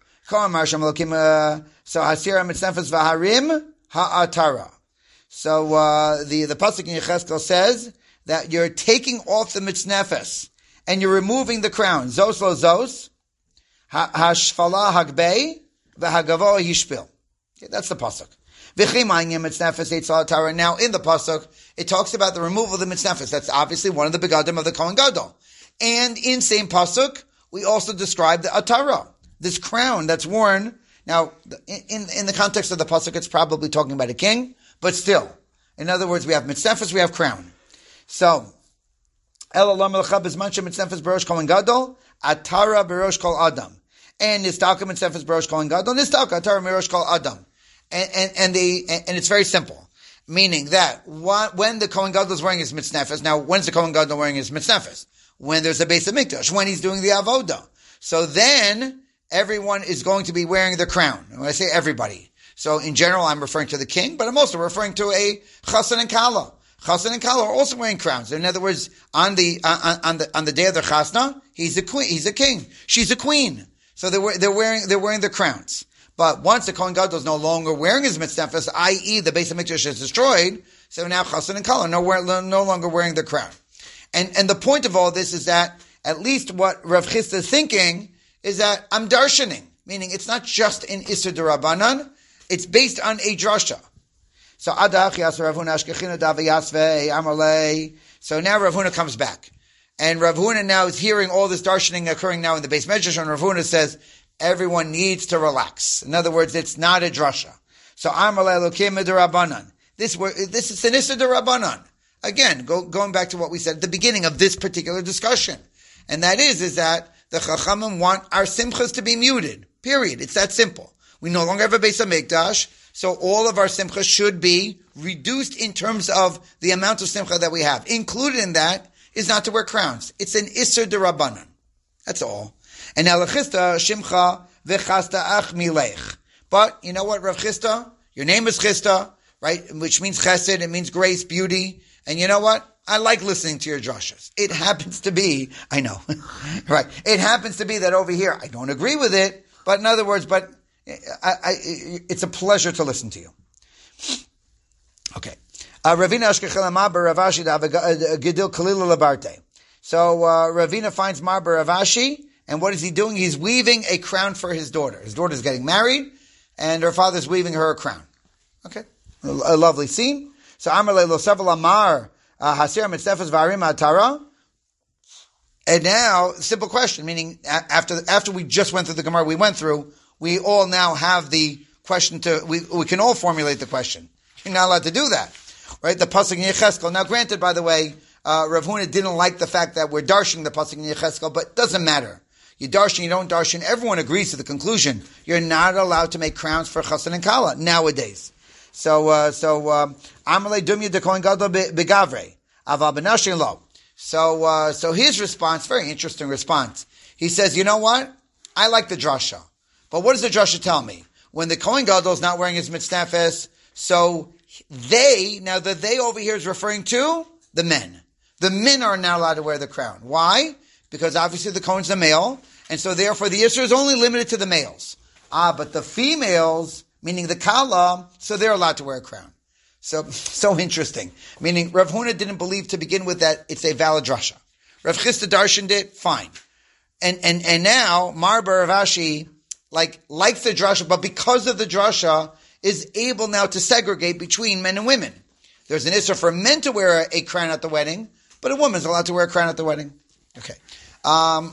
so Hasira Mitznefes Vaharim Ha'atara. So, uh, the, the pasuk in Yecheskel says that you're taking off the Mitznefes, and you're removing the crown. Zos lo zos, Hashfala Hagbei, V'hagavo Yishpil. Okay, that's the pasuk. Now, in the pasuk, it talks about the removal of the mitznefes. That's obviously one of the begadim of the Kohen Gadol. And in same pasuk, we also describe the atara, this crown that's worn. Now, in, in the context of the pasuk, it's probably talking about a king, but still. In other words, we have mitznefes, we have crown. So, El Olam Elcha Bizman Mitznefes Barosh Kohen Gadol, Atara Barosh Kol Adam. And Nistaka Mitznefes Barosh Kohen Gadol, Nistaka Atara Barosh Kol Adam. And, and, and the, and it's very simple. Meaning that when the Kohen Gadol is wearing his mitznefes, now when's the Kohen Gadol wearing his mitznefes? When there's a Beis HaMikdash, when he's doing the avoda. So then, everyone is going to be wearing the crown. When I say everybody. So in general, I'm referring to the king, but I'm also referring to a Chassan and Kala. Chassan and Kala are also wearing crowns. In other words, on the, on, on the, on the day of the Chasna, he's a queen, he's a king. She's a queen. So they're, they're wearing, they're wearing the crowns. But once the Kohen Gadol is no longer wearing his mitznefes, that is the Beis HaMikdash is destroyed, so now Chassan and Kala are no, no longer wearing the crown. And, and the point of all this is that, at least what Rav Chisda is thinking, is that I'm darshaning. Meaning, it's not just in Isser D'Rabbanan, it's based on a drasha. So, so now Rav Huna comes back. And Rav Huna now is hearing all this darshaning occurring now in the Beis Medrash, and Rav Huna says, everyone needs to relax. In other words, it's not a drasha. So, Amalei Elokim D'Rabbanan. This, this is an Isser D'Rabbanan. Again, go, going back to what we said at the beginning of this particular discussion. And that is, is that the Chachamim want our simchas to be muted. Period. It's that simple. We no longer have a Beis HaMikdash, so all of our simchas should be reduced in terms of the amount of simcha that we have. Included in that is not to wear crowns. It's an Isser D'Rabbanan. That's all. And now, L'chista, Shimcha, V'chasta Ach Milech. But, you know what, Rav Chisda? Your name is Chisda, right? Which means chesed, it means grace, beauty. And you know what? I like listening to your drashas. It happens to be, I know, right? It happens to be that over here, I don't agree with it, but in other words, but I, I, it's a pleasure to listen to you. Okay. Ravina Ashkechelama Ravashi Gidil Kalila Labarte. So uh, Ravina finds Mar Ravashi, and what is he doing? He's weaving a crown for his daughter. His daughter's getting married, and her father's weaving her a crown. Okay. A, a lovely scene. So Amarle Losevel Amar Hasir Mitzefes Varim Atara. And now, simple question, meaning after after we just went through the Gemara we went through, we all now have the question to, we we can all formulate the question. You're not allowed to do that. Right? The Pasuk in Yecheskel. Now granted, by the way, uh, Rav Huna didn't like the fact that we're darshing the Pasuk in Yecheskel, but it doesn't matter. You darshan, you don't darshan, everyone agrees to the conclusion. You're not allowed to make crowns for Chassan and Kala nowadays. So, uh, so, Amalei Dumya de Kohen Gadol begavre, Aval benashin lo. So, uh, so his response, very interesting response. He says, you know what? I like the drasha. But what does the drasha tell me? When the Kohen Gadol is not wearing his mitznefes, so they, now the they over here is referring to the men. The men are now allowed to wear the crown. Why? Because obviously the Kohen's a male, and so therefore the Yisra is only limited to the males. Ah, but the females, meaning the Kala, so they're allowed to wear a crown. So, so interesting. Meaning, Rav Huna didn't believe to begin with that it's a valid drasha. Rav Chisda darshaned it, fine. And, and, and now, Mar Ravashi, like, likes the drasha, but because of the drasha, is able now to segregate between men and women. There's an issur for men to wear a, a crown at the wedding, but a woman's allowed to wear a crown at the wedding. Okay. Um,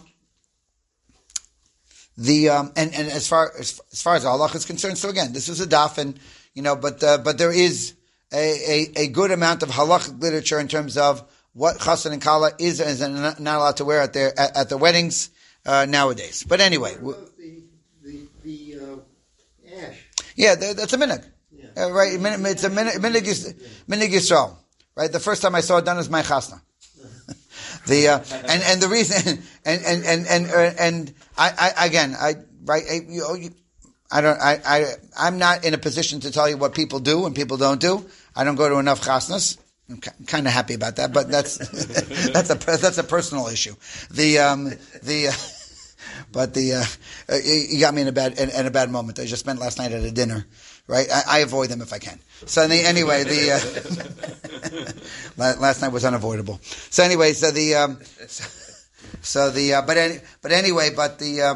the, um, and, and as far, as, as far as Allah is concerned, so again, this is a daf, and, you know, but, uh, but there is a, a, a good amount of halachic literature in terms of what chassan and kala is and is not allowed to wear at their, at, at the weddings, uh, nowadays. But anyway. What about the, the, the, uh, ash? Yeah, that's a minhag. Yeah. Uh, right, it's a minhag, minhag Yisrael. Right, the first time I saw it done was my chasna. The uh, and and the reason and and and and uh, and I, I again I right I, you, I don't I I I'm not in a position to tell you what people do and people don't do. I don't go to enough chasnas. I'm kind of happy about that, but that's that's a that's a personal issue. The um the. Uh, But the uh, uh, you got me in a bad in, in a bad moment. I just spent last night at a dinner, right? I, I avoid them if I can. So the, anyway, the uh, last night was unavoidable. So anyway, so the um, so, so the uh, but any, but anyway, but the um,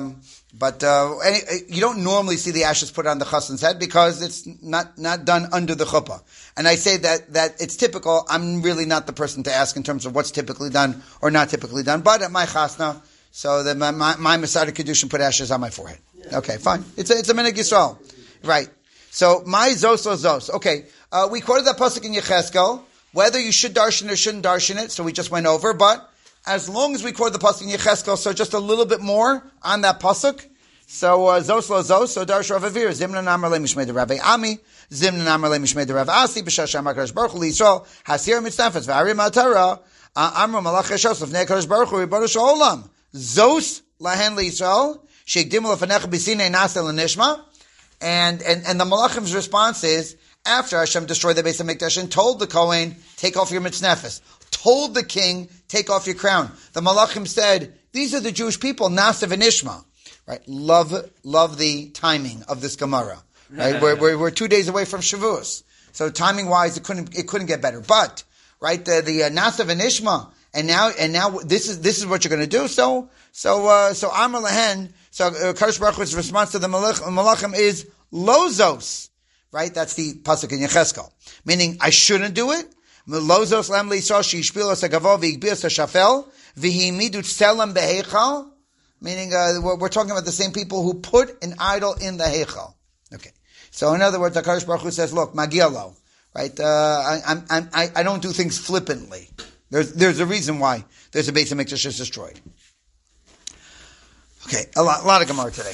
But uh, any, you don't normally see the ashes put on the chassan's head because it's not, not done under the chuppah. And I say that, that it's typical. I'm really not the person to ask in terms of what's typically done or not typically done. But at my chasna, so that my, my, my Masada Kedushin put ashes on my forehead. Yeah. Okay, fine. It's a, it's a minhag Yisrael. Right. So, my zos lo zos. Okay, uh, we quoted that pasuk in Yecheskel, whether you should darshan or shouldn't darshan it, so we just went over, but as long as we quoted the pasuk in Yecheskel, so just a little bit more on that pasuk. So, uh, zos lo zos, so darsh Rav Avir, zimna namar le mishmei de Rav Ami, zimna namar le mishmei de Rav Asi, b'shash amar kadosh baruch hu l'Yisrael, hasir mitznafetz, v'ari ma'atara, amru malach hashos, l'fnei kadosh baruch hu, ribono shel olam, zos lahen l'Yisrael, sheikdimu lefanecha b'sinei nasa l'nishma, and, and, and the malachim's response is, after Hashem destroyed the Beis HaMikdash and told the Kohen, take off your mitznefes, told the king, take off your crown. The malachim said, these are the Jewish people, Nasa v'nishma. Right? Love, love the timing of this Gemara. Right? we're, we're, we're two days away from Shavuos. So timing wise, it couldn't, it couldn't get better. But, right, the, the uh, Nasa v'nishma, and now, and now this is, this is what you're going to do. So, so, uh, so Amar Lehen, so uh, Kadosh Baruch Hu's response to the malach, malachim is lozos. Right? That's the pasuk in Yecheskel. Meaning, I shouldn't do it. Lozos lam leisol sheishpilos hagavo v'igbios hashafel v'himidu tselem beheichal. Meaning, uh, we're, we're talking about the same people who put an idol in the heichal. Okay. So, in other words, HaKadosh Baruch Hu says, look, Magiya lo. Right? Uh, I, I, I, I don't do things flippantly. There's, there's a reason why there's a Beis HaMikdash is destroyed. Okay. A lot, a lot of Gemara today.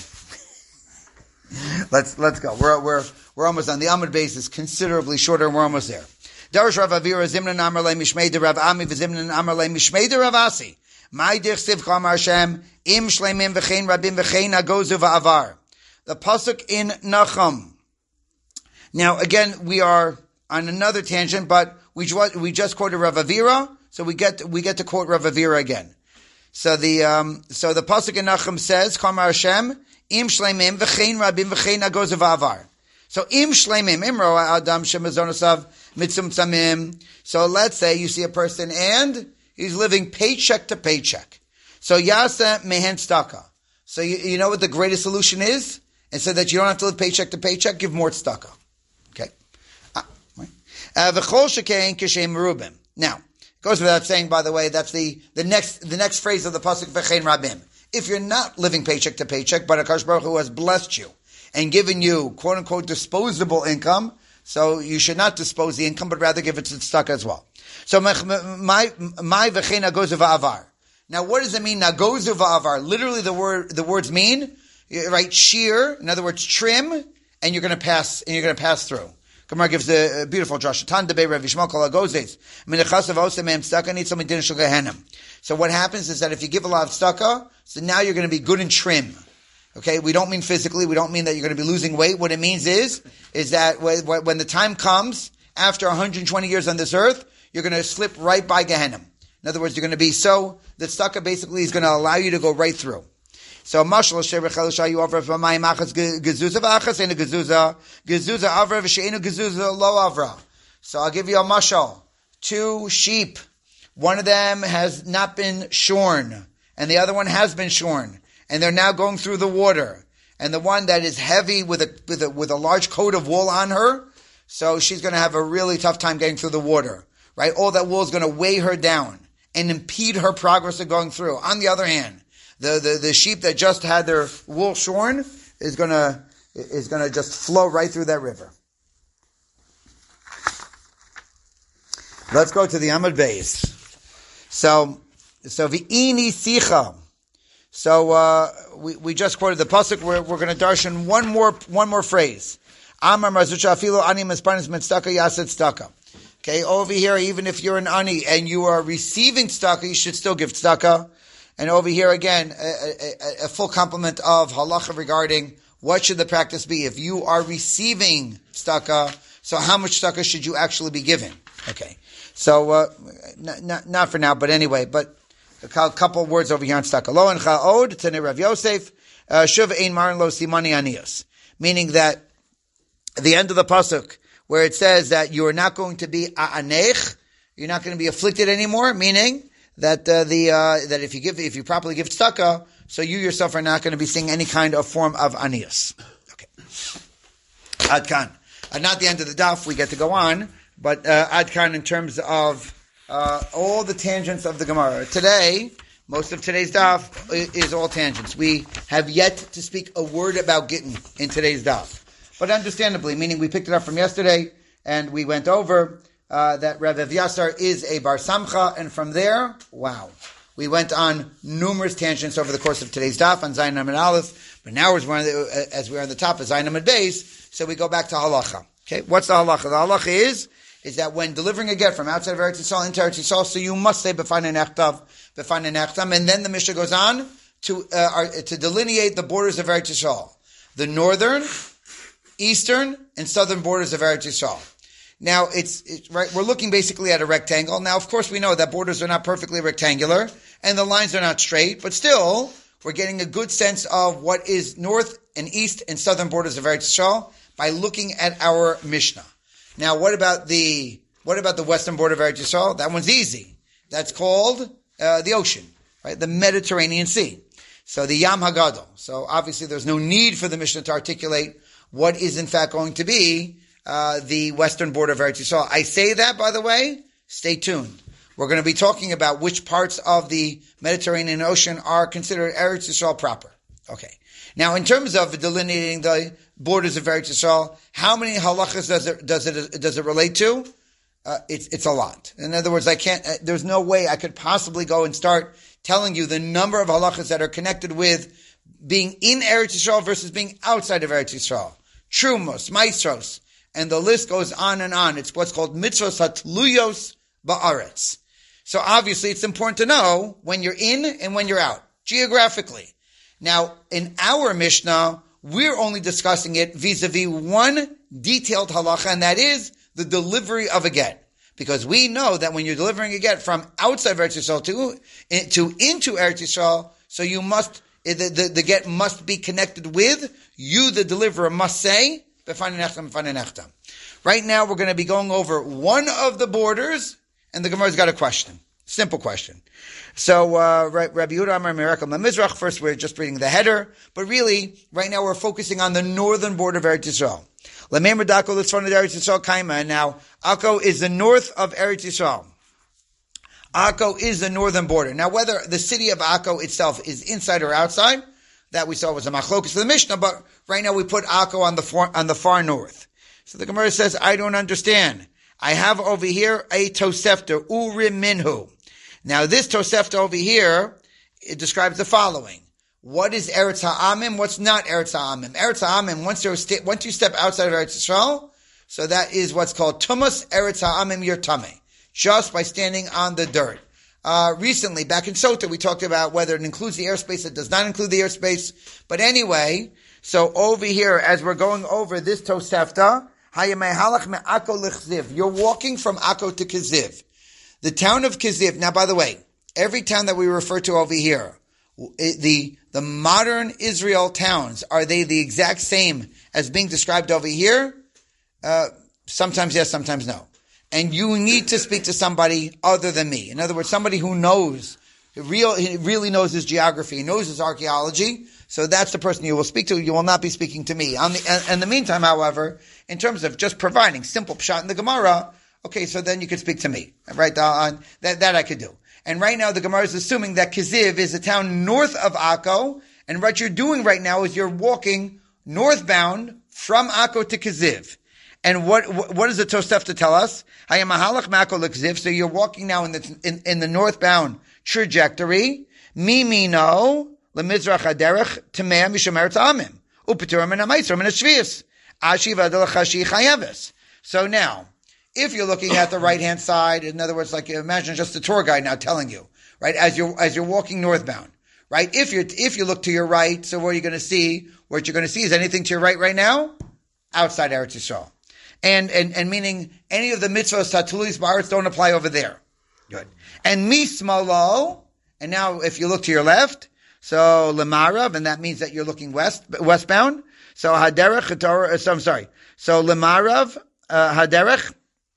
let's, let's go. We're, we're, we're almost on. The Amud Beis is considerably shorter and we're almost there. Darash Rav Avira Zimnan Amar Le Mishmei de Rav Ami v'Zimnan Amar Le Mishmei de Rav Asi. My dir siv Chama Hashem im shleimim v'chein rabim v'chein agozu v'avar. The pasuk in Nachum. Now again, we are on another tangent, but we we just quoted Rav Avira, so we get we get to quote Rav Avira again. So the um so the pasuk in Nachum says Chama Hashem im shleimim v'chein rabim v'chein agozu v'avar. So im shleimim imro adam shemazonosav mitzum tzamim. So let's say you see a person and he's living paycheck to paycheck. So yasa mehen tzedakah. So you, you know what the greatest solution is? And so that you don't have to live paycheck to paycheck, give more tzedakah. Okay. V'chol shekein kishem merubim. Now, it goes without saying, by the way, that's the, the next the next phrase of the pasuk v'chein rabim. If you're not living paycheck to paycheck, but HaKadosh Baruch Hu has blessed you and given you quote unquote disposable income, so you should not dispose the income, but rather give it to tzedakah as well. So my my v'chein nagozu va'avar. Now, what does it mean? Nagozu va'avar. Literally, the word the words mean right shear. In other words, trim, and you're going to pass and you're going to pass through. Gemara gives a, a beautiful drasha. Tan debei Rav Yishmael kol hagozes minachas of osem mehem tzedakah nitzam midin shel gehenim. So what happens is that if you give a lot of tzedakah, so now you're going to be good and trim. Okay, we don't mean physically. We don't mean that you're going to be losing weight. What it means is is that when the time comes after one hundred twenty years on this earth, you're going to slip right by Gehenna. In other words, you're going to be so, the tzedakah basically is going to allow you to go right through. So, mashal shebechel shayu avra v'mayim achas gezuza v'achas enu gezuza, gezuza avra v'she'enu gezuza lo avra. So I'll give you a mashal. Two sheep. One of them has not been shorn, and the other one has been shorn. And they're now going through the water. And the one that is heavy with a, with a, with a large coat of wool on her, so she's going to have a really tough time getting through the water. Right? All that wool is going to weigh her down and impede her progress of going through. On the other hand, the, the, the sheep that just had their wool shorn is going to, is going to just flow right through that river. Let's go to the Amud Beis. So, so v'ini sicha. So, uh, we, we just quoted the pasuk. We're, we're going to darshan one more, one more phrase. Amar mazucha afilo ani mispanis mitzedakah yaset tzedakah. Okay, over here, even if you're an ani and you are receiving tzedakah, you should still give tzedakah. And over here again, a, a, a full complement of halacha regarding what should the practice be. If you are receiving tzedakah, so how much tzedakah should you actually be giving? Okay, so uh, n- n- not for now, but anyway, but a couple of words over here on tzedakah. Lo en cha'od tene Rav Yosef shuv ein marin lo simani anios, meaning that at the end of the pasuk, where it says that you are not going to be a'anech, you're not going to be afflicted anymore, meaning that uh, the uh, that if you give if you properly give tzedakah, so you yourself are not going to be seeing any kind of form of anias. Okay. Adkan. Uh, not the end of the daf, we get to go on, but uh, Adkan in terms of uh, all the tangents of the Gemara. Today, most of today's daf is all tangents. We have yet to speak a word about Gittin in today's daf. But understandably, meaning we picked it up from yesterday, and we went over uh, that Rav Evyasar is a Bar Samcha, and from there, wow. We went on numerous tangents over the course of today's daf on Zayin Amid Aleph, but now as we're on the, as we're on the top of Zayin Amid Beis, so we go back to halacha. Okay, what's the halacha? The halacha is is that when delivering a get from outside of Eretz Yisrael into Eretz Yisrael, so you must say b'fanei nechtav, b'fanei nechtam, and then the Mishnah goes on to uh, are, to delineate the borders of Eretz Yisrael, the northern, eastern, and southern borders of Eretz Yisrael. Now, it's, it's right. We're looking basically at a rectangle. Now, of course, we know that borders are not perfectly rectangular, and the lines are not straight, but still, we're getting a good sense of what is north and east and southern borders of Eretz Yisrael by looking at our Mishnah. Now, what about the what about the western border of Eretz Yisrael? That one's easy. That's called uh, the ocean, right? The Mediterranean Sea. So the Yam Hagadol. So obviously, there's no need for the Mishnah to articulate what is in fact going to be uh, the western border of Eretz Yisrael. I say that, by the way, stay tuned. We're going to be talking about which parts of the Mediterranean Ocean are considered Eretz Yisrael proper. Okay. Now, in terms of delineating the borders of Eretz Yisrael, how many halachas does it does it does it relate to? Uh, it's it's a lot. In other words, I can't. Uh, there's no way I could possibly go and start telling you the number of halachas that are connected with being in Eretz Yisrael versus being outside of Eretz Yisrael. Trumos, maestros, and the list goes on and on. It's what's called mitzvos hatluyos ba'aretz. So obviously, it's important to know when you're in and when you're out geographically. Now, in our Mishnah, we're only discussing it vis-a-vis one detailed halacha, and that is the delivery of a get. Because we know that when you're delivering a get from outside Eretz Yisrael to, to into Eretz Yisrael, so you must, the, the, the get must be connected with, you, the deliverer, must say, b'fanei nechtam, b'fanei nechtam. Right now, we're going to be going over one of the borders, and the Gemara's got a question. Simple question. So, uh, Rabbi Yehuda Amar Mirakel Mizrach, first we're just reading the header, but really, right now we're focusing on the northern border of Eretz Yisrael. Lameim Radako Litzvon Eretz Yisrael Kaima. Now, Akko is the north of Eretz Yisrael. Akko is the northern border. Now, whether the city of Akko itself is inside or outside, that we saw was a machlokus of the Mishnah, but right now we put Akko on the far, on the far north. So the Gemara says, I don't understand. I have over here a Tosefta, Urim Minhu. Now, this Tosefta over here, it describes the following. What is Eretz Ha'amim? What's not Eretz Ha'amim? Eretz Ha'amim, once, you're st- once you step outside of Eretz Yisrael, so that is what's called Tumas Eretz Ha'amim Yer Tameh, just by standing on the dirt. Uh, recently, back in Sota, we talked about whether it includes the airspace, it does not include the airspace. But anyway, so over here, as we're going over this Tosefta, you're walking from Akko to Keziv. The town of Keziv, now by the way, every town that we refer to over here, the, the modern Israel towns, are they the exact same as being described over here? Uh, sometimes yes, sometimes no. And you need to speak to somebody other than me. In other words, somebody who knows, real, he really knows his geography, knows his archaeology. So that's the person you will speak to. You will not be speaking to me. On the, in the meantime, however, in terms of just providing simple pshat in the Gemara, okay, so then you could speak to me, right? On that, that I could do. And right now, the Gemara is assuming that Keziv is a town north of Akko, and what you're doing right now is you're walking northbound from Akko to Keziv. And what what does the Tosefta tell us? Hayamahalach Ma'akko leKeziv. So you're walking now in the in, in the northbound trajectory. Mimino lemizrach haderech tamei mishum eretz ha'amim upeturim min ha'maitzrim min ha'shvius ashiva delachashi chayeves. So now, if you're looking at the right-hand side, in other words, like imagine just the tour guide now telling you, right, as you're, as you're walking northbound, right? If you if you look to your right, so what you're going to see, what you're going to see is anything to your right right now? Outside Eretz Yisrael. And, and, and meaning any of the mitzvahs, tatulis, ba'aretz don't apply over there. Good. And mismalo, and now if you look to your left, so lemarav, and that means that you're looking west, westbound. So haderech, so I'm sorry. So lemarav, uh, haderech,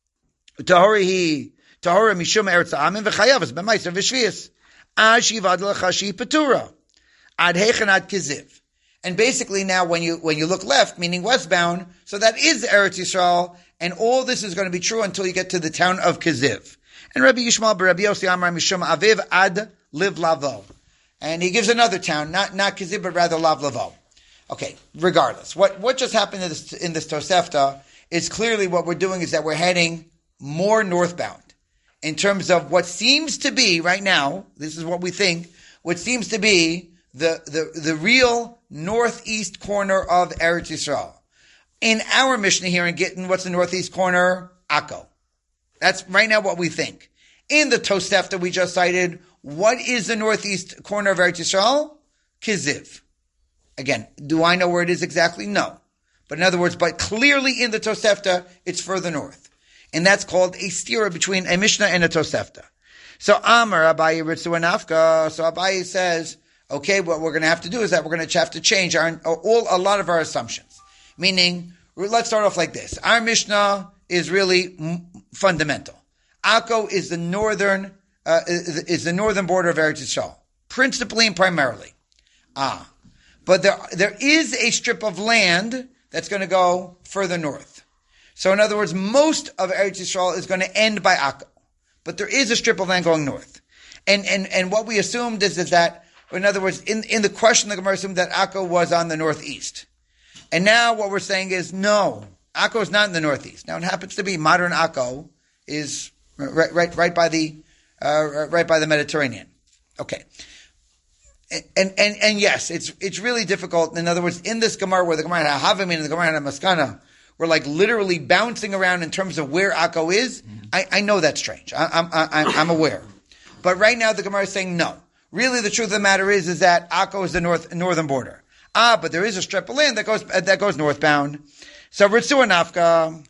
tahori tahora mishum eretz ha'amim v'chayavas b'maiser v'shvius ashivad l'chashi petura Ad Hechen Ad Kiziv. And basically now when you, when you look left, meaning westbound, so that is Eretz Yisrael, and all this is going to be true until you get to the town of Kiziv. And Rabbi Yishmael Rabbi Yossi Amar Mishum Aviv Ad Liv Lavo. And he gives another town, not, not Kiziv, but rather Lav Lavo. Okay, regardless. What, what just happened in this, in this Tosefta is clearly what we're doing is that we're heading more northbound in terms of what seems to be right now, this is what we think, what seems to be the, the, the real northeast corner of Eretz Yisrael. In our Mishnah here in Gittin, what's the northeast corner? Akko. That's right now what we think. In the Tosefta we just cited, what is the northeast corner of Eretz Yisrael? Kiziv. Again, do I know where it is exactly? No. But in other words, but clearly in the Tosefta, it's further north. And that's called a stira between a Mishnah and a Tosefta. So Amar Abaye Ritzu Anafka. So Abaye says, okay, what we're going to have to do is that we're going to have to change our, all, a lot of our assumptions. Meaning, let's start off like this. Our Mishnah is really m- fundamental. Akko is the northern, uh, is, is the northern border of Eretz Yisrael. Principally and primarily. Ah. But there, there is a strip of land that's going to go further north. So in other words, most of Eretz Yisrael is going to end by Akko. But there is a strip of land going north. And, and, and what we assumed is, is that, in other words, in, in the question, the Gemara assumed that Akko was on the northeast. And now what we're saying is, no, Akko is not in the northeast. Now it happens to be modern Akko is right, right, right by the, uh, right by the Mediterranean. Okay. And, and, and, and yes, it's, it's really difficult. In other words, in this Gemara where the Gemara had Havamim and the Gemara had Maskana, we're like literally bouncing around in terms of where Akko is. Mm-hmm. I, I know that's strange. I, I'm, I, I'm aware. But right now the Gemara is saying no. Really the truth of the matter is, is that Akko is the north, northern border. Ah, but there is a strip of land that goes, that goes northbound. So Ritzu Nafka.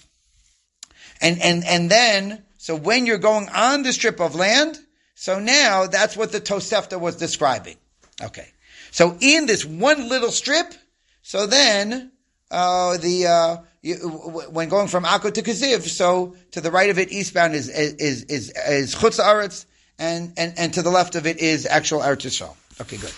And, and, and then, so when you're going on the strip of land, so now that's what the Tosefta was describing. Okay. So in this one little strip, so then, uh, the, uh, you, when going from Akko to Kiziv, so to the right of it, eastbound is, is, is, is Chutz Aretz, and, and, and to the left of it is actual Eretz Yisrael. Okay, good.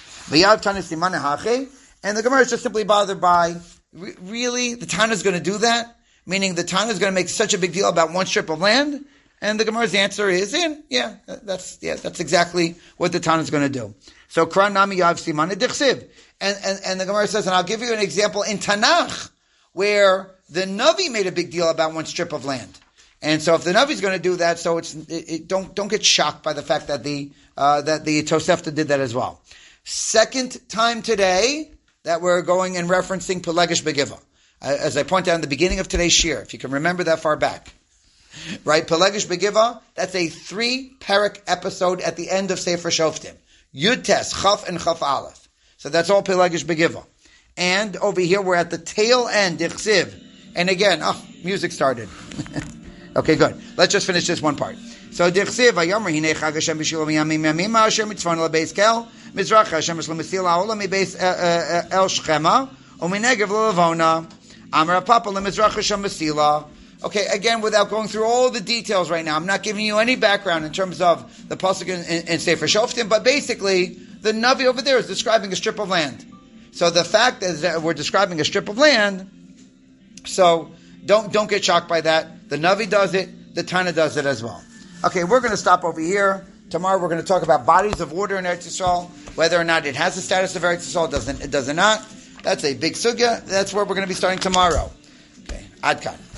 And the Gemara is just simply bothered by, re- really, the Tana is going to do that? Meaning the Tana is going to make such a big deal about one strip of land? And the Gemara's answer is, in, yeah, that's, yeah, that's exactly what the Tana is going to do. So, Kran Nami Yav Simana Dichsiv. And, and, and the Gemara says, and I'll give you an example in Tanakh, where the Navi made a big deal about one strip of land. And so if the Navi is going to do that, so it's, it, it, don't, don't get shocked by the fact that the, uh, that the Tosefta did that as well. Second time today that we're going and referencing Pelegish Begiva. As I pointed out in the beginning of today's shir, if you can remember that far back. Right? Pelegish Begiva, that's a three parak episode at the end of Sefer Shoftim. Yud Tes, Chaf and Chaf Aleph. So that's all Pelegish Begiva. And over here we're at the tail end, Dichsiv. And again, oh, music started. Okay, good. Let's just finish this one part. So Dichsiv, Vayomer Hinei Chag Hashem B'Shilo Miyamim Yamim Asher Mitzvon LaBeis Kel Mizrach Hashem Eslo Mesil Ha'olam Mibeis El Shchema Uminegev L'Lavona Amar Papa LeMizrach Hashem Mesila. Okay, again, without going through all the details right now, I'm not giving you any background in terms of the pasuk in, in, in Sefer Shoftim, but basically, the Navi over there is describing a strip of land. So the fact is that we're describing a strip of land, so don't don't get shocked by that. The Navi does it, the Tana does it as well. Okay, we're going to stop over here. Tomorrow we're going to talk about bodies of water in Eretz Yisrael, whether or not it has the status of Eretz Yisrael, doesn't it does it not. That's a big sugya. That's where we're going to be starting tomorrow. Okay, Ad Kan.